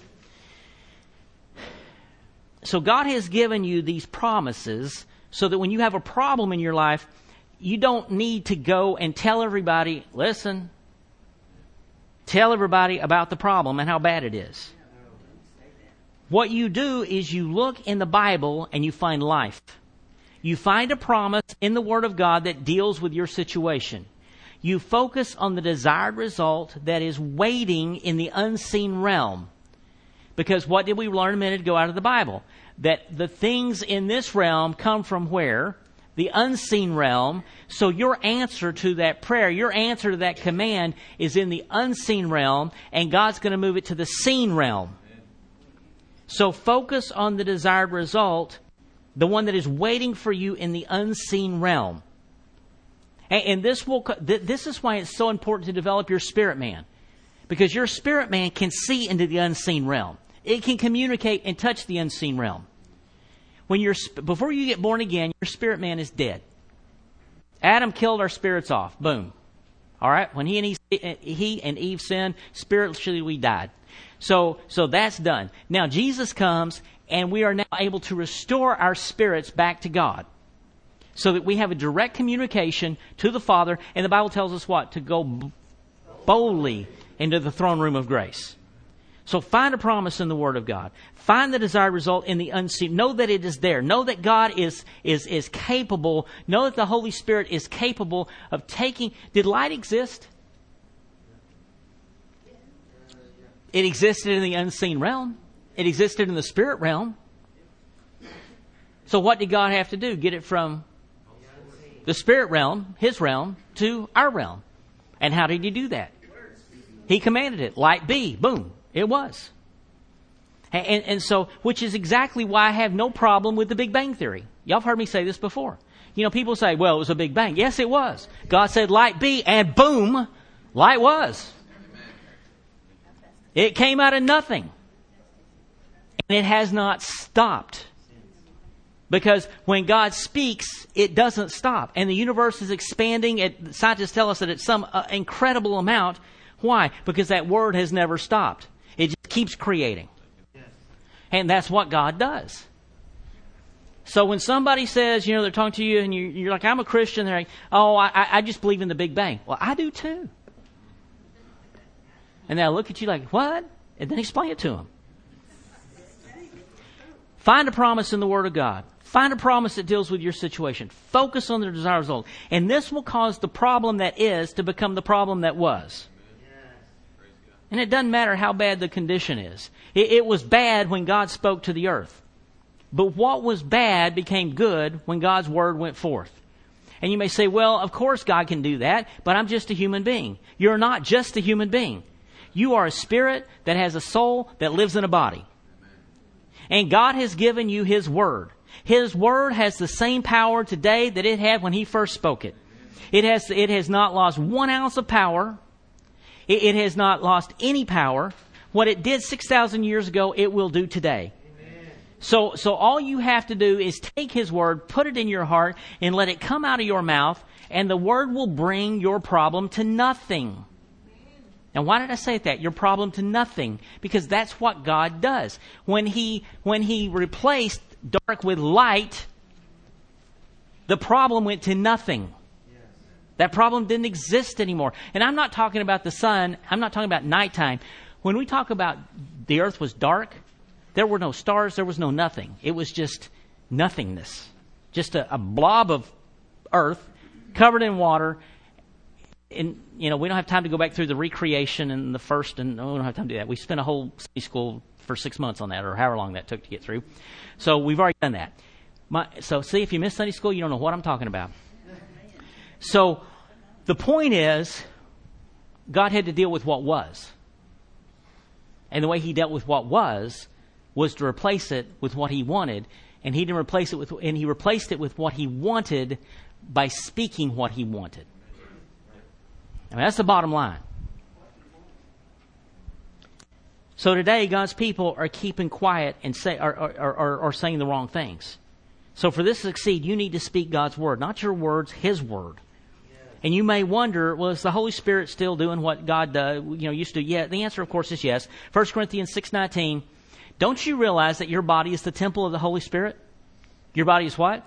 So God has given you these promises so that when you have a problem in your life, you don't need to go and tell everybody, listen, tell everybody about the problem and how bad it is. What you do is you look in the Bible and you find life. You find a promise in the Word of God that deals with your situation. You focus on the desired result that is waiting in the unseen realm. Because what did we learn a minute ago out of the Bible? That the things in this realm come from where? The unseen realm. So your answer to that prayer, your answer to that command is in the unseen realm, and God's going to move it to the seen realm. So focus on the desired result, the one that is waiting for you in the unseen realm. And, and this will, this is why it's so important to develop your spirit man. Because your spirit man can see into the unseen realm. It can communicate and touch the unseen realm. When you're, before you get born again, your spirit man is dead. Adam killed our spirits off. Boom. All right? When he and Eve, he and Eve sinned, spiritually we died. So, so that's done. Now Jesus comes, and we are now able to restore our spirits back to God, so that we have a direct communication to the Father. And the Bible tells us what? To go boldly into the throne room of grace. So find a promise in the Word of God. Find the desired result in the unseen. Know that it is there. Know that God is, is, is capable. Know that the Holy Spirit is capable of taking... Did light exist? It existed in the unseen realm. It existed in the spirit realm. So what did God have to do? Get it from the spirit realm, His realm, to our realm. And how did He do that? He commanded it. Light be. Boom. It was. And, and, and so, which is exactly why I have no problem with the Big Bang Theory. Y'all have heard me say this before. You know, people say, well, it was a Big Bang. Yes, it was. God said light be, and boom, light was. It came out of nothing. And it has not stopped. Because when God speaks, it doesn't stop. And the universe is expanding. It, scientists tell us that it's some uh, incredible amount. Why? Because that word has never stopped. It just keeps creating. And that's what God does. So when somebody says, you know, they're talking to you and you, you're like, I'm a Christian. They're like, oh, I, I just believe in the Big Bang. Well, I do too. And they'll look at you like, what? And then explain it to them. Find a promise in the Word of God. Find a promise that deals with your situation. Focus on the desired result. And this will cause the problem that is to become the problem that was. And it doesn't matter how bad the condition is. It, it was bad when God spoke to the earth. But what was bad became good when God's Word went forth. And you may say, well, of course God can do that, but I'm just a human being. You're not just a human being. You are a spirit that has a soul that lives in a body. And God has given you His Word. His Word has the same power today that it had when He first spoke it. It has, it has not lost one ounce of power. It, it has not lost any power. What it did six thousand years ago, it will do today. So, so all you have to do is take His Word, put it in your heart, and let it come out of your mouth, and the Word will bring your problem to nothing. Now, why did I say that? Your problem to nothing. Because that's what God does. When He, when He replaced dark with light, the problem went to nothing. That problem didn't exist anymore. And I'm not talking about the sun. I'm not talking about nighttime. When we talk about the earth was dark, there were no stars. There was no nothing. It was just nothingness. Just a, a blob of earth covered in water. And, you know, we don't have time to go back through the recreation and the first, and oh, we don't have time to do that. We spent a whole Sunday school for six months on that, or however long that took to get through. So we've already done that. My, so see, if you missed Sunday school, you don't know what I'm talking about. So the point is, God had to deal with what was. And the way He dealt with what was, was to replace it with what He wanted. And He didn't replace it with, and He replaced it with what He wanted by speaking what He wanted. I mean, that's the bottom line. So today, God's people are keeping quiet and say, are, are, are, are saying the wrong things. So for this to succeed, you need to speak God's Word, not your words, His Word. And you may wonder, well, is the Holy Spirit still doing what God uh, you know, used to? Yeah, the answer, of course, is yes. First Corinthians six nineteen. Don't you realize that your body is the temple of the Holy Spirit? Your body is what?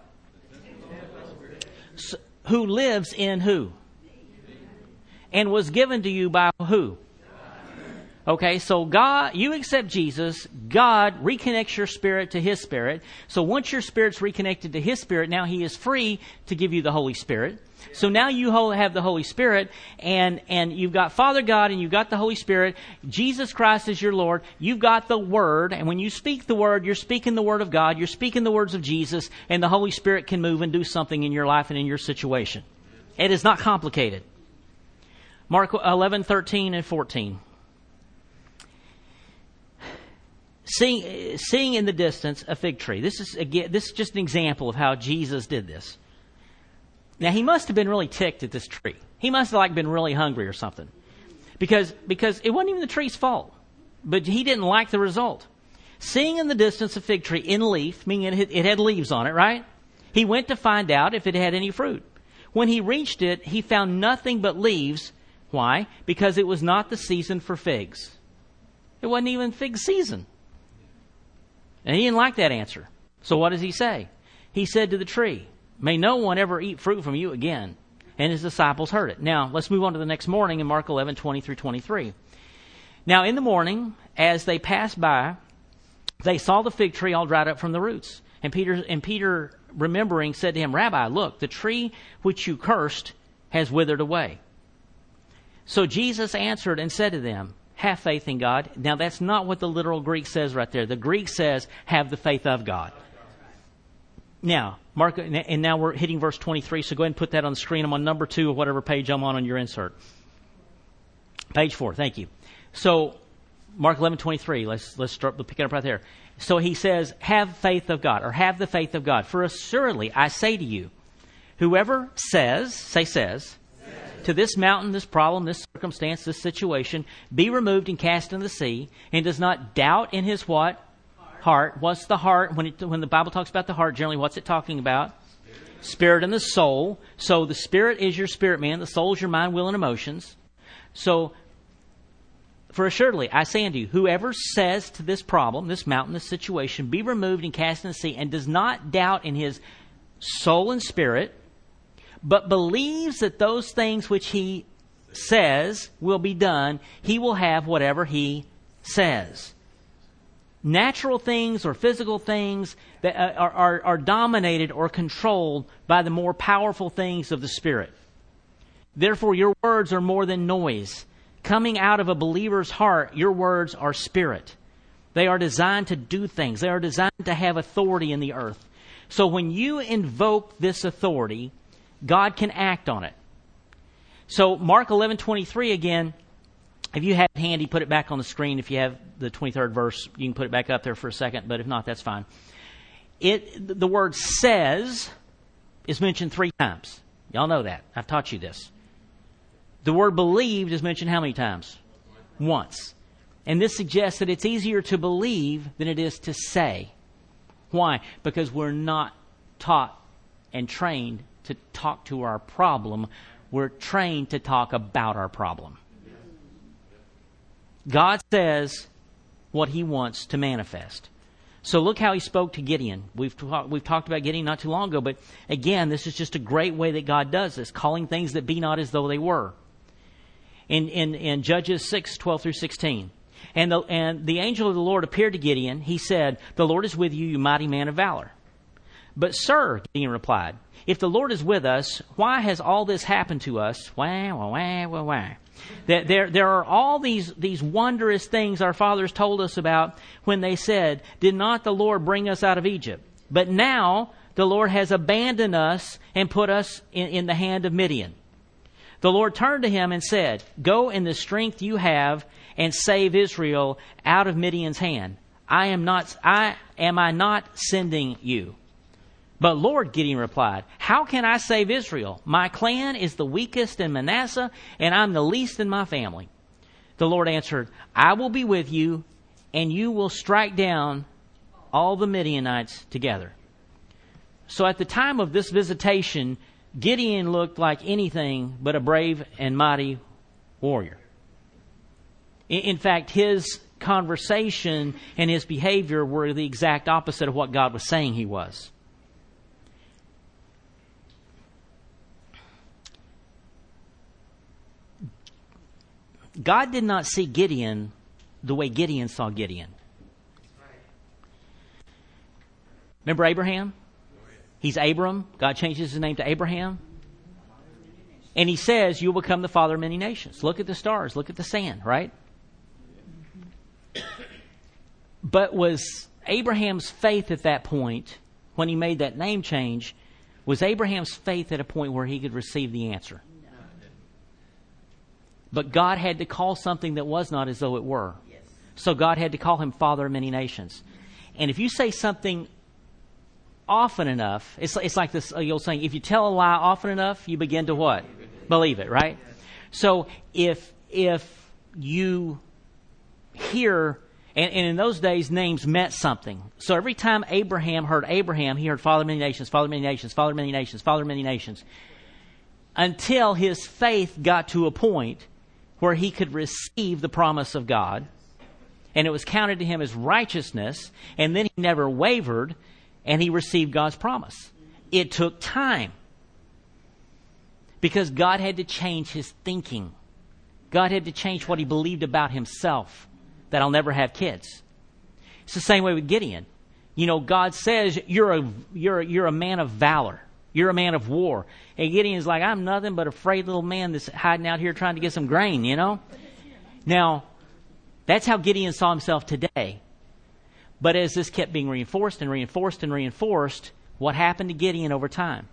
So, who lives in who? And was given to you by who? Okay, so God, you accept Jesus, God reconnects your spirit to His Spirit. So once your spirit's reconnected to His Spirit, now He is free to give you the Holy Spirit. So now you have the Holy Spirit, and, and you've got Father God, and you've got the Holy Spirit. Jesus Christ is your Lord. You've got the Word, and when you speak the Word, you're speaking the Word of God. You're speaking the words of Jesus, and the Holy Spirit can move and do something in your life and in your situation. It is not complicated. Mark eleven, thirteen, and fourteen. Seeing, seeing in the distance a fig tree. This is again. This is just an example of how Jesus did this. Now He must have been really ticked at this tree. He must have like been really hungry or something, because because it wasn't even the tree's fault, but He didn't like the result. Seeing in the distance a fig tree in leaf, meaning it, it had leaves on it, right? He went to find out if it had any fruit. When He reached it, He found nothing but leaves. Why? Because it was not the season for figs. It wasn't even fig season. And He didn't like that answer. So what does He say? He said to the tree, "May no one ever eat fruit from you again." And His disciples heard it. Now, let's move on to the next morning in Mark eleven, twenty through twenty-three. Now, in the morning, as they passed by, they saw the fig tree all dried up from the roots. And Peter, and Peter, remembering, said to him, Rabbi, look, the tree which you cursed has withered away. So Jesus answered and said to them, have faith in God. Now, that's not what the literal Greek says right there. The Greek says, have the faith of God. Now, Mark, and now we're hitting verse twenty-three, so go ahead and put that on the screen. I'm on number two of whatever page I'm on on your insert. Page four, thank you. So, Mark eleven twenty-three, let's, let's start, we'll pick it up right there. So he says, have faith of God, or have the faith of God. For assuredly, I say to you, whoever says, say says, to this mountain, this problem, this circumstance, this situation, be removed and cast into the sea, and does not doubt in his what? Heart. heart. What's the heart? When, it, when the Bible talks about the heart, generally, what's it talking about? Spirit. Spirit and the soul. So the spirit is your spirit man. The soul is your mind, will, and emotions. So, for assuredly, I say unto you, whoever says to this problem, this mountain, this situation, be removed and cast in the sea, and does not doubt in his soul and spirit, but believes that those things which he says will be done, he will have whatever he says. Natural things or physical things that are, are, are dominated or controlled by the more powerful things of the Spirit. Therefore, your words are more than noise. Coming out of a believer's heart, your words are spirit. They are designed to do things. They are designed to have authority in the earth. So when you invoke this authority, God can act on it. So Mark eleven twenty-three again, if you have it handy, put it back on the screen. If you have the twenty-third verse, you can put it back up there for a second, but if not, that's fine. It the word says is mentioned three times. Y'all know that. I've taught you this. The word believed is mentioned how many times? Once. And this suggests that it's easier to believe than it is to say. Why? Because we're not taught and trained to talk to our problem. We're trained to talk about our problem. God says what he wants to manifest. So look how he spoke to Gideon. We've, ta- we've talked about Gideon not too long ago, but again, this is just a great way that God does this, calling things that be not as though they were. In, in, in Judges six, twelve through sixteen. And the, and the angel of the Lord appeared to Gideon. He said, the Lord is with you, you mighty man of valor. But sir, Gideon replied, if the Lord is with us, why has all this happened to us? Wah, wah, wah, wah, wah. There, there, there are all these, these wondrous things our fathers told us about when they said, did not the Lord bring us out of Egypt? But now the Lord has abandoned us and put us in, in the hand of Midian. The Lord turned to him and said, go in the strength you have and save Israel out of Midian's hand. I am not, I, am I not sending you? But Lord, Gideon replied, how can I save Israel? My clan is the weakest in Manasseh, and I'm the least in my family. The Lord answered, I will be with you, and you will strike down all the Midianites together. So at the time of this visitation, Gideon looked like anything but a brave and mighty warrior. In fact, his conversation and his behavior were the exact opposite of what God was saying he was. God did not see Gideon the way Gideon saw Gideon. Remember Abraham? He's Abram. God changes his name to Abraham. And he says, you will become the father of many nations. Look at the stars. Look at the sand, right? But was Abraham's faith at that point, when he made that name change, was Abraham's faith at a point where he could receive the answer? No. But God had to call something that was not as though it were. Yes. So God had to call him father of many nations. And if you say something often enough, it's, it's like this old saying, if you tell a lie often enough, you begin to what? Believe it, right? So if if you hear, and, and in those days, names meant something. So every time Abraham heard Abraham, he heard father of many nations, father of many nations, father of many nations, father of many nations, until his faith got to a point where he could receive the promise of God, and it was counted to him as righteousness, and then he never wavered, and he received God's promise. It took time, because God had to change his thinking. God had to change what he believed about himself. that I'll never have kids. It's the same way with Gideon. You know, God says you're a you're you're a man of valor. You're a man of war. And Gideon's like, I'm nothing but a afraid little man that's hiding out here trying to get some grain, you know? Now, that's how Gideon saw himself today. But as this kept being reinforced and reinforced and reinforced, what happened to Gideon over time?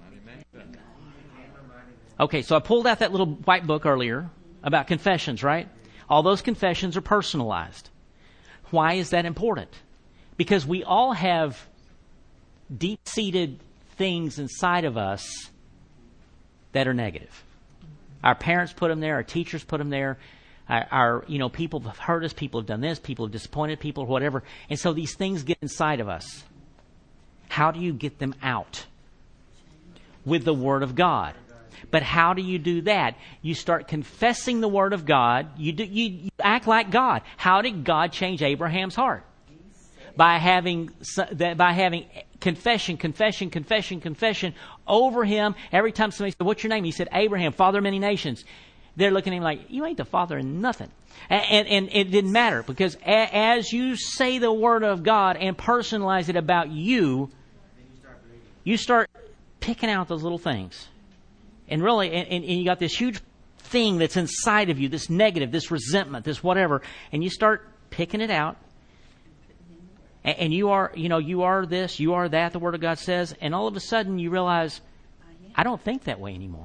Okay, so I pulled out that little white book earlier about confessions, right? All those confessions are personalized. Why is that important? Because we all have deep-seated things inside of us that are negative. Our parents put them there. Our teachers put them there. Our, our, you know, people have hurt us. People have done this. People have disappointed people, whatever. And so these things get inside of us. How do you get them out? With the Word of God. But how do you do that? You start confessing the Word of God. You, do, you, you act like God. How did God change Abraham's heart? By having by having confession, confession, confession, confession over him. Every time somebody said, what's your name? He said, Abraham, father of many nations. They're looking at him like, you ain't the father of nothing. And, and, and it didn't matter because a, as you say the Word of God and personalize it about you, you start picking out those little things. And really, and, and you got this huge thing that's inside of you, this negative, this resentment, this whatever, and you start picking it out. And, and you are, you know, you are this, you are that, the Word of God says, and all of a sudden you realize, I don't think that way anymore.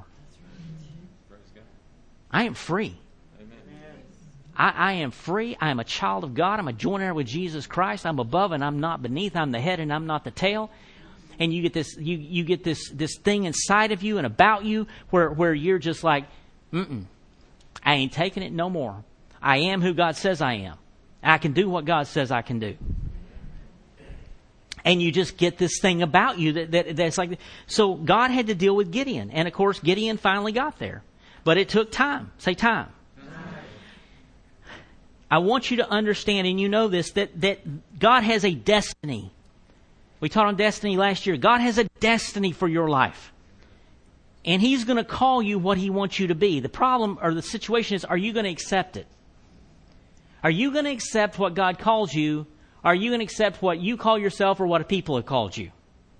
I am free. I, I am free. I am a child of God. I'm a joint heir with Jesus Christ. I'm above and I'm not beneath. I'm the head and I'm not the tail. And you get this, you, you get this, this thing inside of you and about you where, where you're just like, mm-mm, I ain't taking it no more. I am who God says I am. I can do what God says I can do. And you just get this thing about you that, that that's like, so God had to deal with Gideon. And of course, Gideon finally got there. But it took time. Say time. I want you to understand, and you know this, that, that God has a destiny. We taught on destiny last year. God has a destiny for your life. And He's going to call you what He wants you to be. The problem or the situation is, are you going to accept it? Are you going to accept what God calls you? Are you going to accept what you call yourself or what people have called you?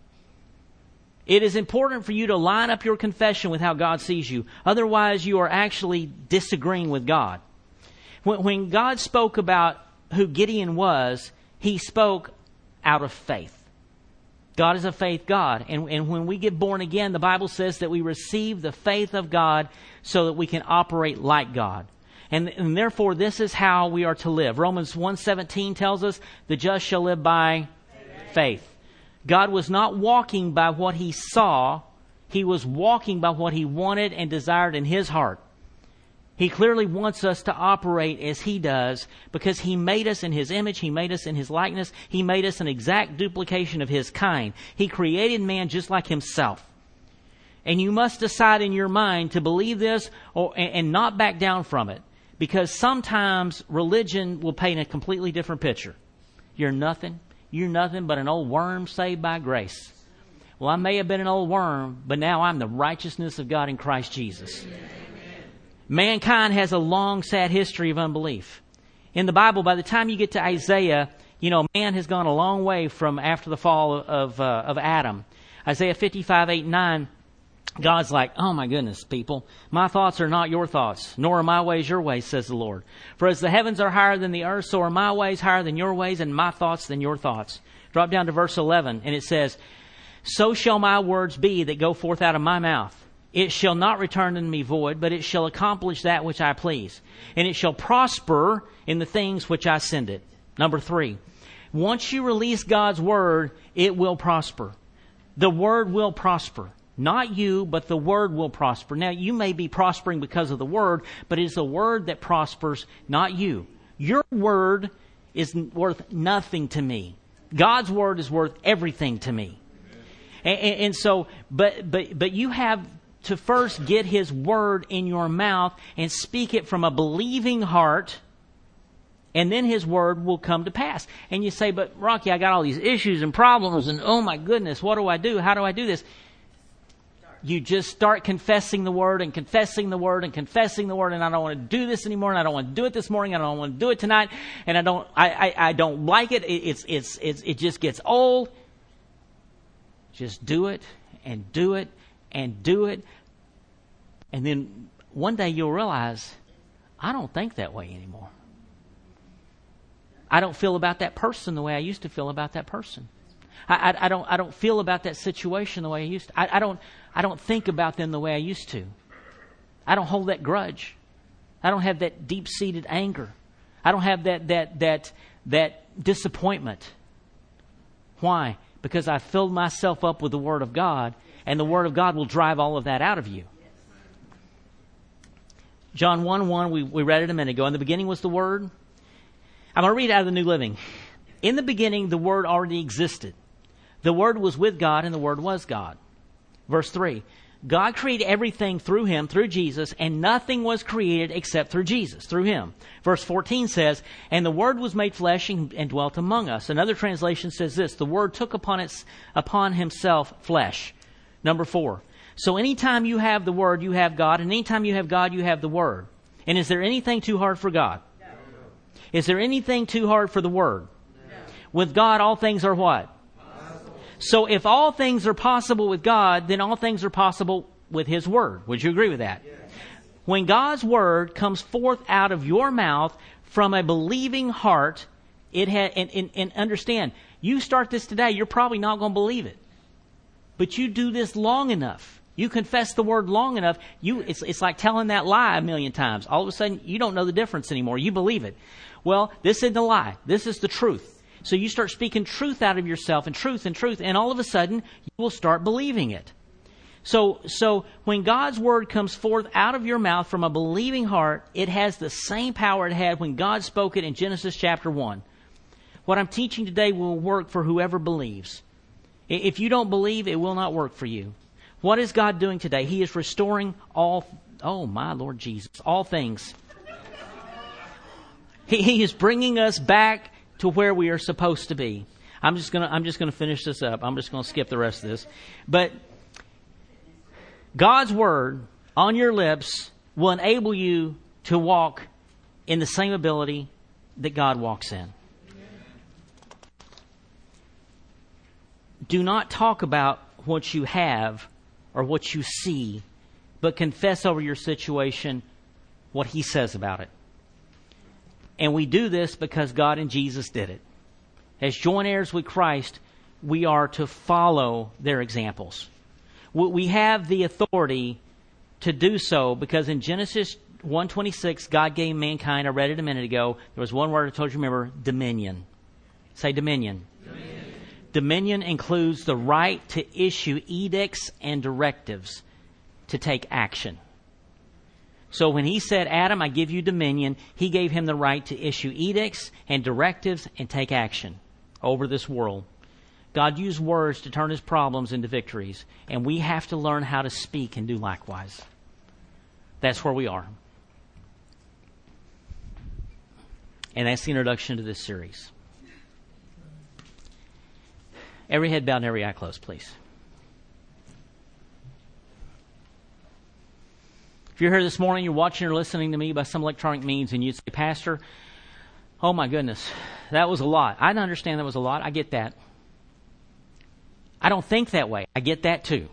It is important for you to line up your confession with how God sees you. Otherwise, you are actually disagreeing with God. When, when God spoke about who Gideon was, He spoke out of faith. God is a faith God. And, and when we get born again, the Bible says that we receive the faith of God so that we can operate like God. And, and therefore, this is how we are to live. Romans one seventeen tells us, the just shall live by faith. faith. God was not walking by what He saw. He was walking by what He wanted and desired in His heart. He clearly wants us to operate as He does because He made us in His image. He made us in His likeness. He made us an exact duplication of His kind. He created man just like Himself. And you must decide in your mind to believe this or, and not back down from it. Because sometimes religion will paint a completely different picture. You're nothing. You're nothing but an old worm saved by grace. Well, I may have been an old worm, but now I'm the righteousness of God in Christ Jesus. Amen. Mankind has a long, sad history of unbelief. In the Bible, by the time you get to Isaiah, you know, man has gone a long way from after the fall of, uh, of Adam. Isaiah fifty-five, eight, nine, God's like, oh my goodness, people, my thoughts are not your thoughts, nor are my ways your ways, says the Lord. For as the heavens are higher than the earth, so are my ways higher than your ways, and my thoughts than your thoughts. Drop down to verse eleven, and it says, so shall my words be that go forth out of my mouth. It shall not return unto me void, but it shall accomplish that which I please. And it shall prosper in the things which I send it. Number three, once you release God's word, it will prosper. The word will prosper. Not you, but the word will prosper. Now, you may be prospering because of the word, but it is the word that prospers, not you. Your word is worth nothing to me. God's word is worth everything to me. And, and, and so, but, but, but you have to first get His word in your mouth and speak it from a believing heart, and then His word will come to pass. And you say, but Rocky, I got all these issues and problems, and oh my goodness, what do I do? How do I do this? you just start confessing the Word and confessing the Word and confessing the Word, and I don't want to do this anymore, and I don't want to do it this morning, and I don't want to do it tonight, and I don't, I, I, I don't like it. it. It's, it's, it's, it just gets old. Just do it and do it and do it, and then one day you'll realize, I don't think that way anymore. I don't feel about that person the way I used to feel about that person. I, I, I don't. I don't feel about that situation the way I used to. I, I don't. I don't think about them the way I used to. I don't hold that grudge. I don't have that deep-seated anger. I don't have that that that that disappointment. Why? Because I filled myself up with the Word of God, and the Word of God will drive all of that out of you. John one one, we, we read it a minute ago. In the beginning was the Word. I'm going to read out of the New Living. In the beginning, the Word already existed. The Word was with God, and the Word was God. Verse three, God created everything through Him, through Jesus, and nothing was created except through Jesus, through Him. Verse fourteen says, and the Word was made flesh and, and dwelt among us. Another translation says this, the Word took upon, its, upon Himself flesh. Number four, so anytime you have the Word, you have God, and anytime you have God, you have the Word. And is there anything too hard for God? No. Is there anything too hard for the Word? No. With God, all things are what? So if all things are possible with God, then all things are possible with His Word. Would you agree with that? Yes. When God's Word comes forth out of your mouth from a believing heart, it ha- and, and, and understand, you start this today, you're probably not going to believe it. But you do this long enough. You confess the Word long enough, you it's, it's like telling that lie a million times. All of a sudden, you don't know the difference anymore. You believe it. Well, this isn't a lie. This is the truth. So you start speaking truth out of yourself and truth and truth, and all of a sudden, you will start believing it. So, so when God's Word comes forth out of your mouth from a believing heart, it has the same power it had when God spoke it in Genesis chapter one. What I'm teaching today will work for whoever believes. If you don't believe, it will not work for you. What is God doing today? He is restoring all, oh my Lord Jesus, all things. He, he is bringing us back to where we are supposed to be. I'm just gonna I'm just gonna finish this up. I'm just gonna skip the rest of this. But God's Word on your lips will enable you to walk in the same ability that God walks in. Do not talk about what you have or what you see, but confess over your situation what He says about it. And we do this because God and Jesus did it. As joint heirs with Christ, we are to follow their examples. We have the authority to do so because in Genesis one twenty-six, God gave mankind, I read it a minute ago, there was one word I told you, remember, dominion. Say dominion. Dominion. Dominion includes the right to issue edicts and directives to take action. So when He said, Adam, I give you dominion, He gave him the right to issue edicts and directives and take action over this world. God used words to turn His problems into victories, and we have to learn how to speak and do likewise. That's where we are. And that's the introduction to this series. Every head bowed and every eye closed, please. If you're here this morning, you're watching or listening to me by some electronic means, and you'd say, Pastor, oh my goodness, that was a lot. I understand that was a lot. I get that. I don't think that way. I get that too.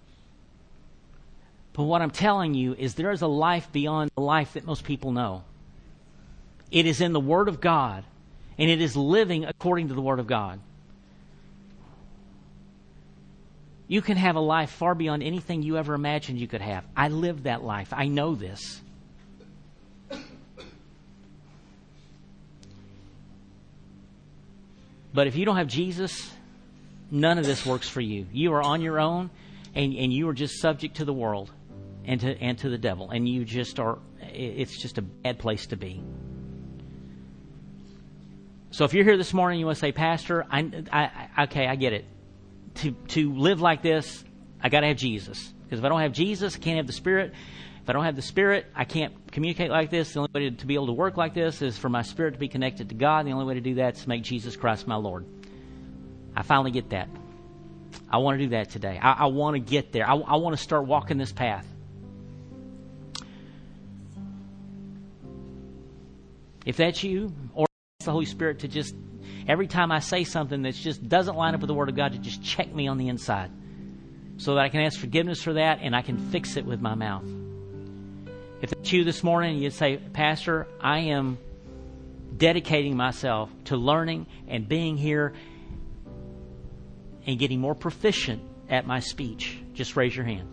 But what I'm telling you is there is a life beyond the life that most people know. It is in the Word of God, and it is living according to the Word of God. You can have a life far beyond anything you ever imagined you could have. I lived that life. I know this. But if you don't have Jesus, none of this works for you. You are on your own, and, and you are just subject to the world and to and to the devil. And you just are, it's just a bad place to be. So if you're here this morning, you want to say, Pastor, I, I, okay, I get it. To to live like this, I got to have Jesus. Because if I don't have Jesus, I can't have the Spirit. If I don't have the Spirit, I can't communicate like this. The only way to be able to work like this is for my spirit to be connected to God. The only way to do that is to make Jesus Christ my Lord. I finally get that. I want to do that today. I, I want to get there. I, I want to start walking this path. If that's you, or ask the Holy Spirit to just, every time I say something that just doesn't line up with the Word of God, to just check me on the inside so that I can ask forgiveness for that and I can fix it with my mouth. If that's you this morning, you'd say, Pastor, I am dedicating myself to learning and being here and getting more proficient at my speech. Just raise your hand.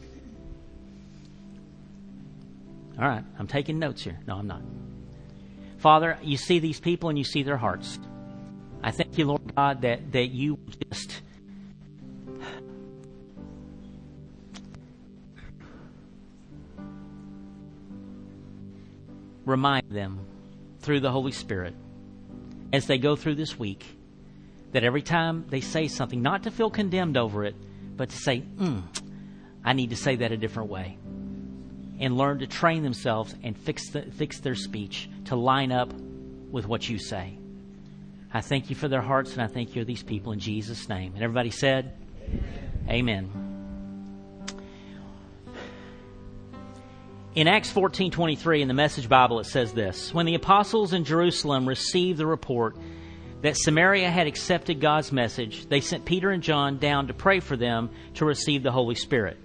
All right, I'm taking notes here. No, I'm not. Father, you see these people and you see their hearts. I thank you, Lord God, that, that you just remind them through the Holy Spirit as they go through this week that every time they say something, not to feel condemned over it, but to say, mm, I need to say that a different way. And learn to train themselves and fix the, fix their speech to line up with what you say. I thank you for their hearts, and I thank you for these people in Jesus' name. And everybody said, Amen. Amen. In Acts fourteen twenty-three, in the Message Bible, it says this: When the apostles in Jerusalem received the report that Samaria had accepted God's message, they sent Peter and John down to pray for them to receive the Holy Spirit.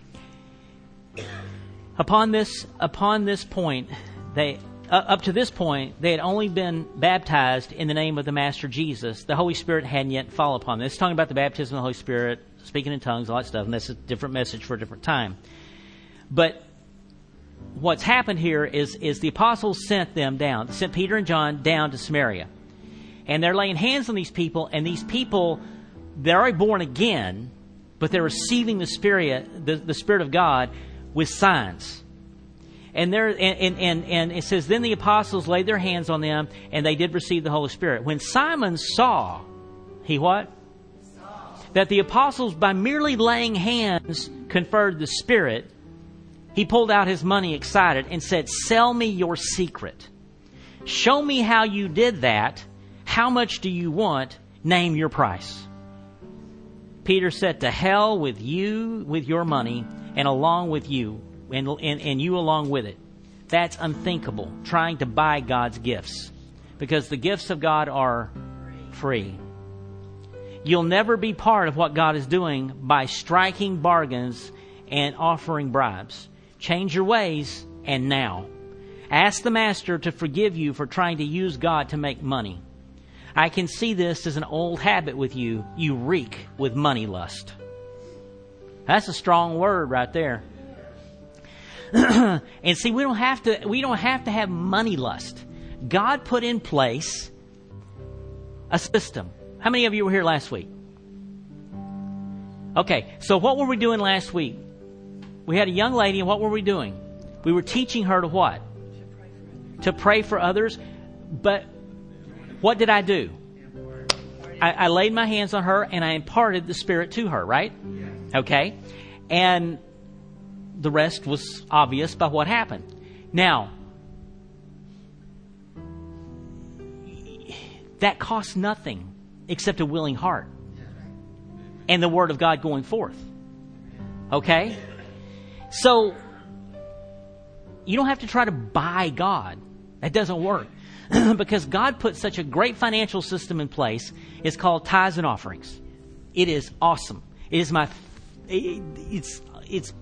Upon this, upon this point, they uh, up to this point, they had only been baptized in the name of the Master Jesus. The Holy Spirit hadn't yet fallen upon them. It's talking about the baptism of the Holy Spirit, speaking in tongues, all that stuff, and that's a different message for a different time. But what's happened here is, is the apostles sent them down, sent Peter and John down to Samaria. And they're laying hands on these people, and these people, they're already born again, but they're receiving the Spirit, the, the Spirit of God, with signs. And there, and, and, and, and it says, then the apostles laid their hands on them, and they did receive the Holy Spirit. When Simon saw, he what? Saw. That the apostles, by merely laying hands, conferred the Spirit, he pulled out his money excited and said, sell me your secret. Show me how you did that. How much do you want? Name your price. Peter said, to hell with you, with your money, and along with you, and, and, and you along with it. That's unthinkable, trying to buy God's gifts. Because the gifts of God are free. You'll never be part of what God is doing by striking bargains and offering bribes. Change your ways, and now. Ask the Master to forgive you for trying to use God to make money. I can see this as an old habit with you. You reek with money lust. That's a strong word right there. And see, we don't have to we don't have to have money lust. God put in place a system. How many of you were here last week? Okay, so what were we doing last week? We had a young lady, and what were we doing? We were teaching her to what? To pray for others. But what did I do? I, I laid my hands on her and I imparted the Spirit to her, right? Okay. And the rest was obvious by what happened. Now, that costs nothing except a willing heart and the Word of God going forth. Okay? So, you don't have to try to buy God. That doesn't work. Because God put such a great financial system in place. It's called tithes and offerings. It is awesome. It is my, it, it's, it's,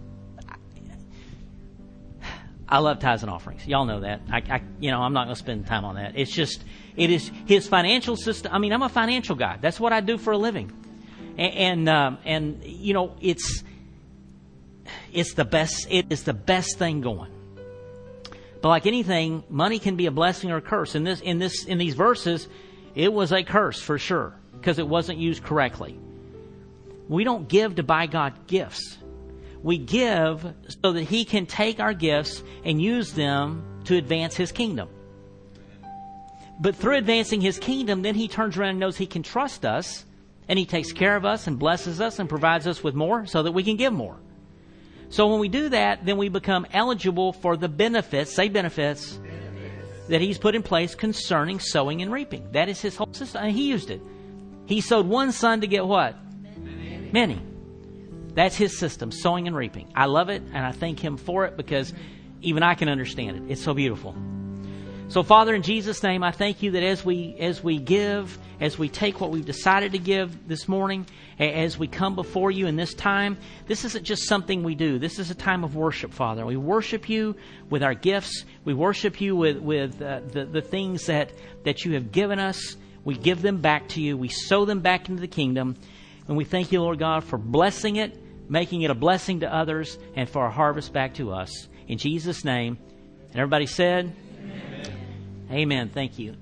I love tithes and offerings. Y'all know that. I, I you know, I'm not going to spend time on that. It's just, it is His financial system. I mean, I'm a financial guy. That's what I do for a living. And, and, um, and you know, it's, it's the best, it is the best thing going. But like anything, money can be a blessing or a curse. In this, in this, in these verses, it was a curse for sure because it wasn't used correctly. We don't give to buy God gifts. We give so that He can take our gifts and use them to advance His kingdom. But through advancing His kingdom, then He turns around and knows He can trust us, and He takes care of us and blesses us and provides us with more so that we can give more. So when we do that, then we become eligible for the benefits, say benefits, benefits, that He's put in place concerning sowing and reaping. That is His whole system. And He used it. He sowed one son to get what? Many. Many. That's His system, sowing and reaping. I love it, and I thank Him for it because even I can understand it. It's so beautiful. So, Father, in Jesus' name, I thank You that as we as we give, as we take what we've decided to give this morning, as we come before You in this time, this isn't just something we do. This is a time of worship, Father. We worship You with our gifts. We worship You with, with uh, the, the things that, that You have given us. We give them back to You. We sow them back into the kingdom. And we thank You, Lord God, for blessing it, making it a blessing to others, and for our harvest back to us. In Jesus' name. And everybody said, Amen. Amen. Thank you.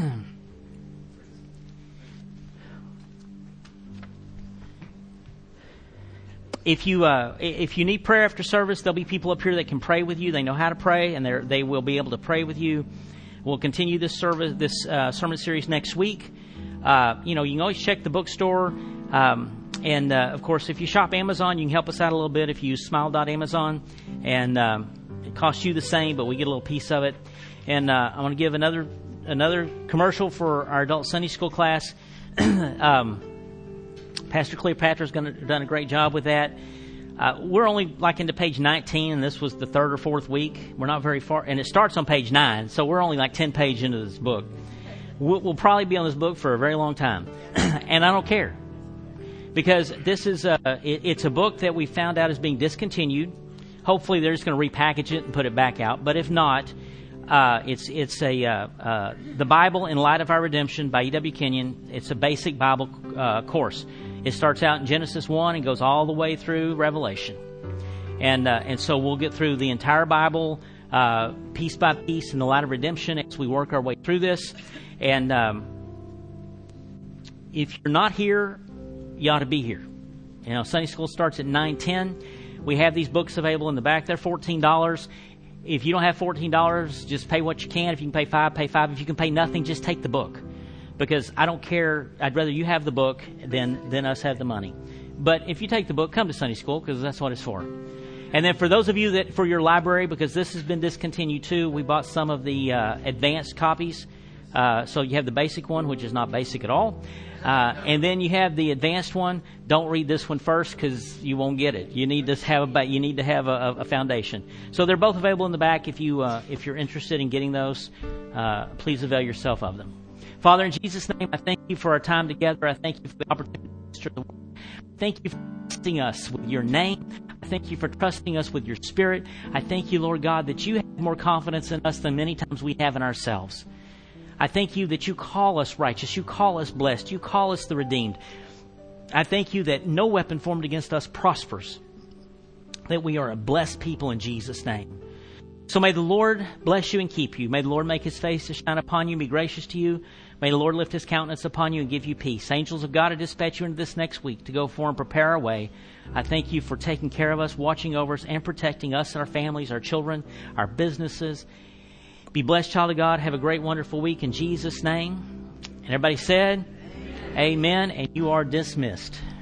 If you uh, if you need prayer after service, there'll be people up here that can pray with you. They know how to pray, and they they will be able to pray with you. We'll continue this service, this uh, sermon series next week. Uh, you know, you can always check the bookstore. Um, and, uh, of course, if you shop Amazon, you can help us out a little bit if you use smile dot amazon. And um, it costs you the same, but we get a little piece of it. And uh, I want to give another another commercial for our adult Sunday school class. um, Pastor Cleopatra's gonna, done a great job with that. Uh, we're only like into page nineteen, and this was the third or fourth week. We're not very far, and it starts on page nine, so we're only like ten pages into this book. We'll, we'll probably be on this book for a very long time, and I don't care, because this is a, it, it's a book that we found out is being discontinued. Hopefully, they're just going to repackage it and put it back out. But if not, uh, it's it's a uh, uh, the Bible in Light of Our Redemption by E W Kenyon. It's a basic Bible uh, course. It starts out in Genesis one and goes all the way through Revelation. And uh, and so we'll get through the entire Bible uh, piece by piece in the light of redemption as we work our way through this. And um, if you're not here, you ought to be here. You know, Sunday school starts at nine ten. We have these books available in the back. They're fourteen dollars. If you don't have fourteen dollars, just pay what you can. If you can pay five, pay five. If you can pay nothing, just take the book. Because I don't care. I'd rather you have the book than, than us have the money. But if you take the book, come to Sunday school, because that's what it's for. And then for those of you that, for your library, because this has been discontinued too, we bought some of the uh, advanced copies. Uh, so you have the basic one, which is not basic at all. Uh, and then you have the advanced one. Don't read this one first, because you won't get it. You need to have a, you need to have a, a foundation. So they're both available in the back. If you uh, if you're interested in getting those, uh, please avail yourself of them. Father, in Jesus' name, I thank You for our time together. I thank You for the opportunity to minister the word. Thank You for trusting us with Your name. I thank You for trusting us with Your Spirit. I thank You, Lord God, that You have more confidence in us than many times we have in ourselves. I thank You that You call us righteous. You call us blessed. You call us the redeemed. I thank You that no weapon formed against us prospers, that we are a blessed people in Jesus' name. So may the Lord bless You and keep you. May the Lord make His face to shine upon you and be gracious to you. May the Lord lift His countenance upon you and give you peace. Angels of God, I dispatch you into this next week to go for and prepare our way. I thank You for taking care of us, watching over us, and protecting us and our families, our children, our businesses. Be blessed, child of God. Have a great, wonderful week in Jesus' name. And everybody said, Amen. Amen, and you are dismissed.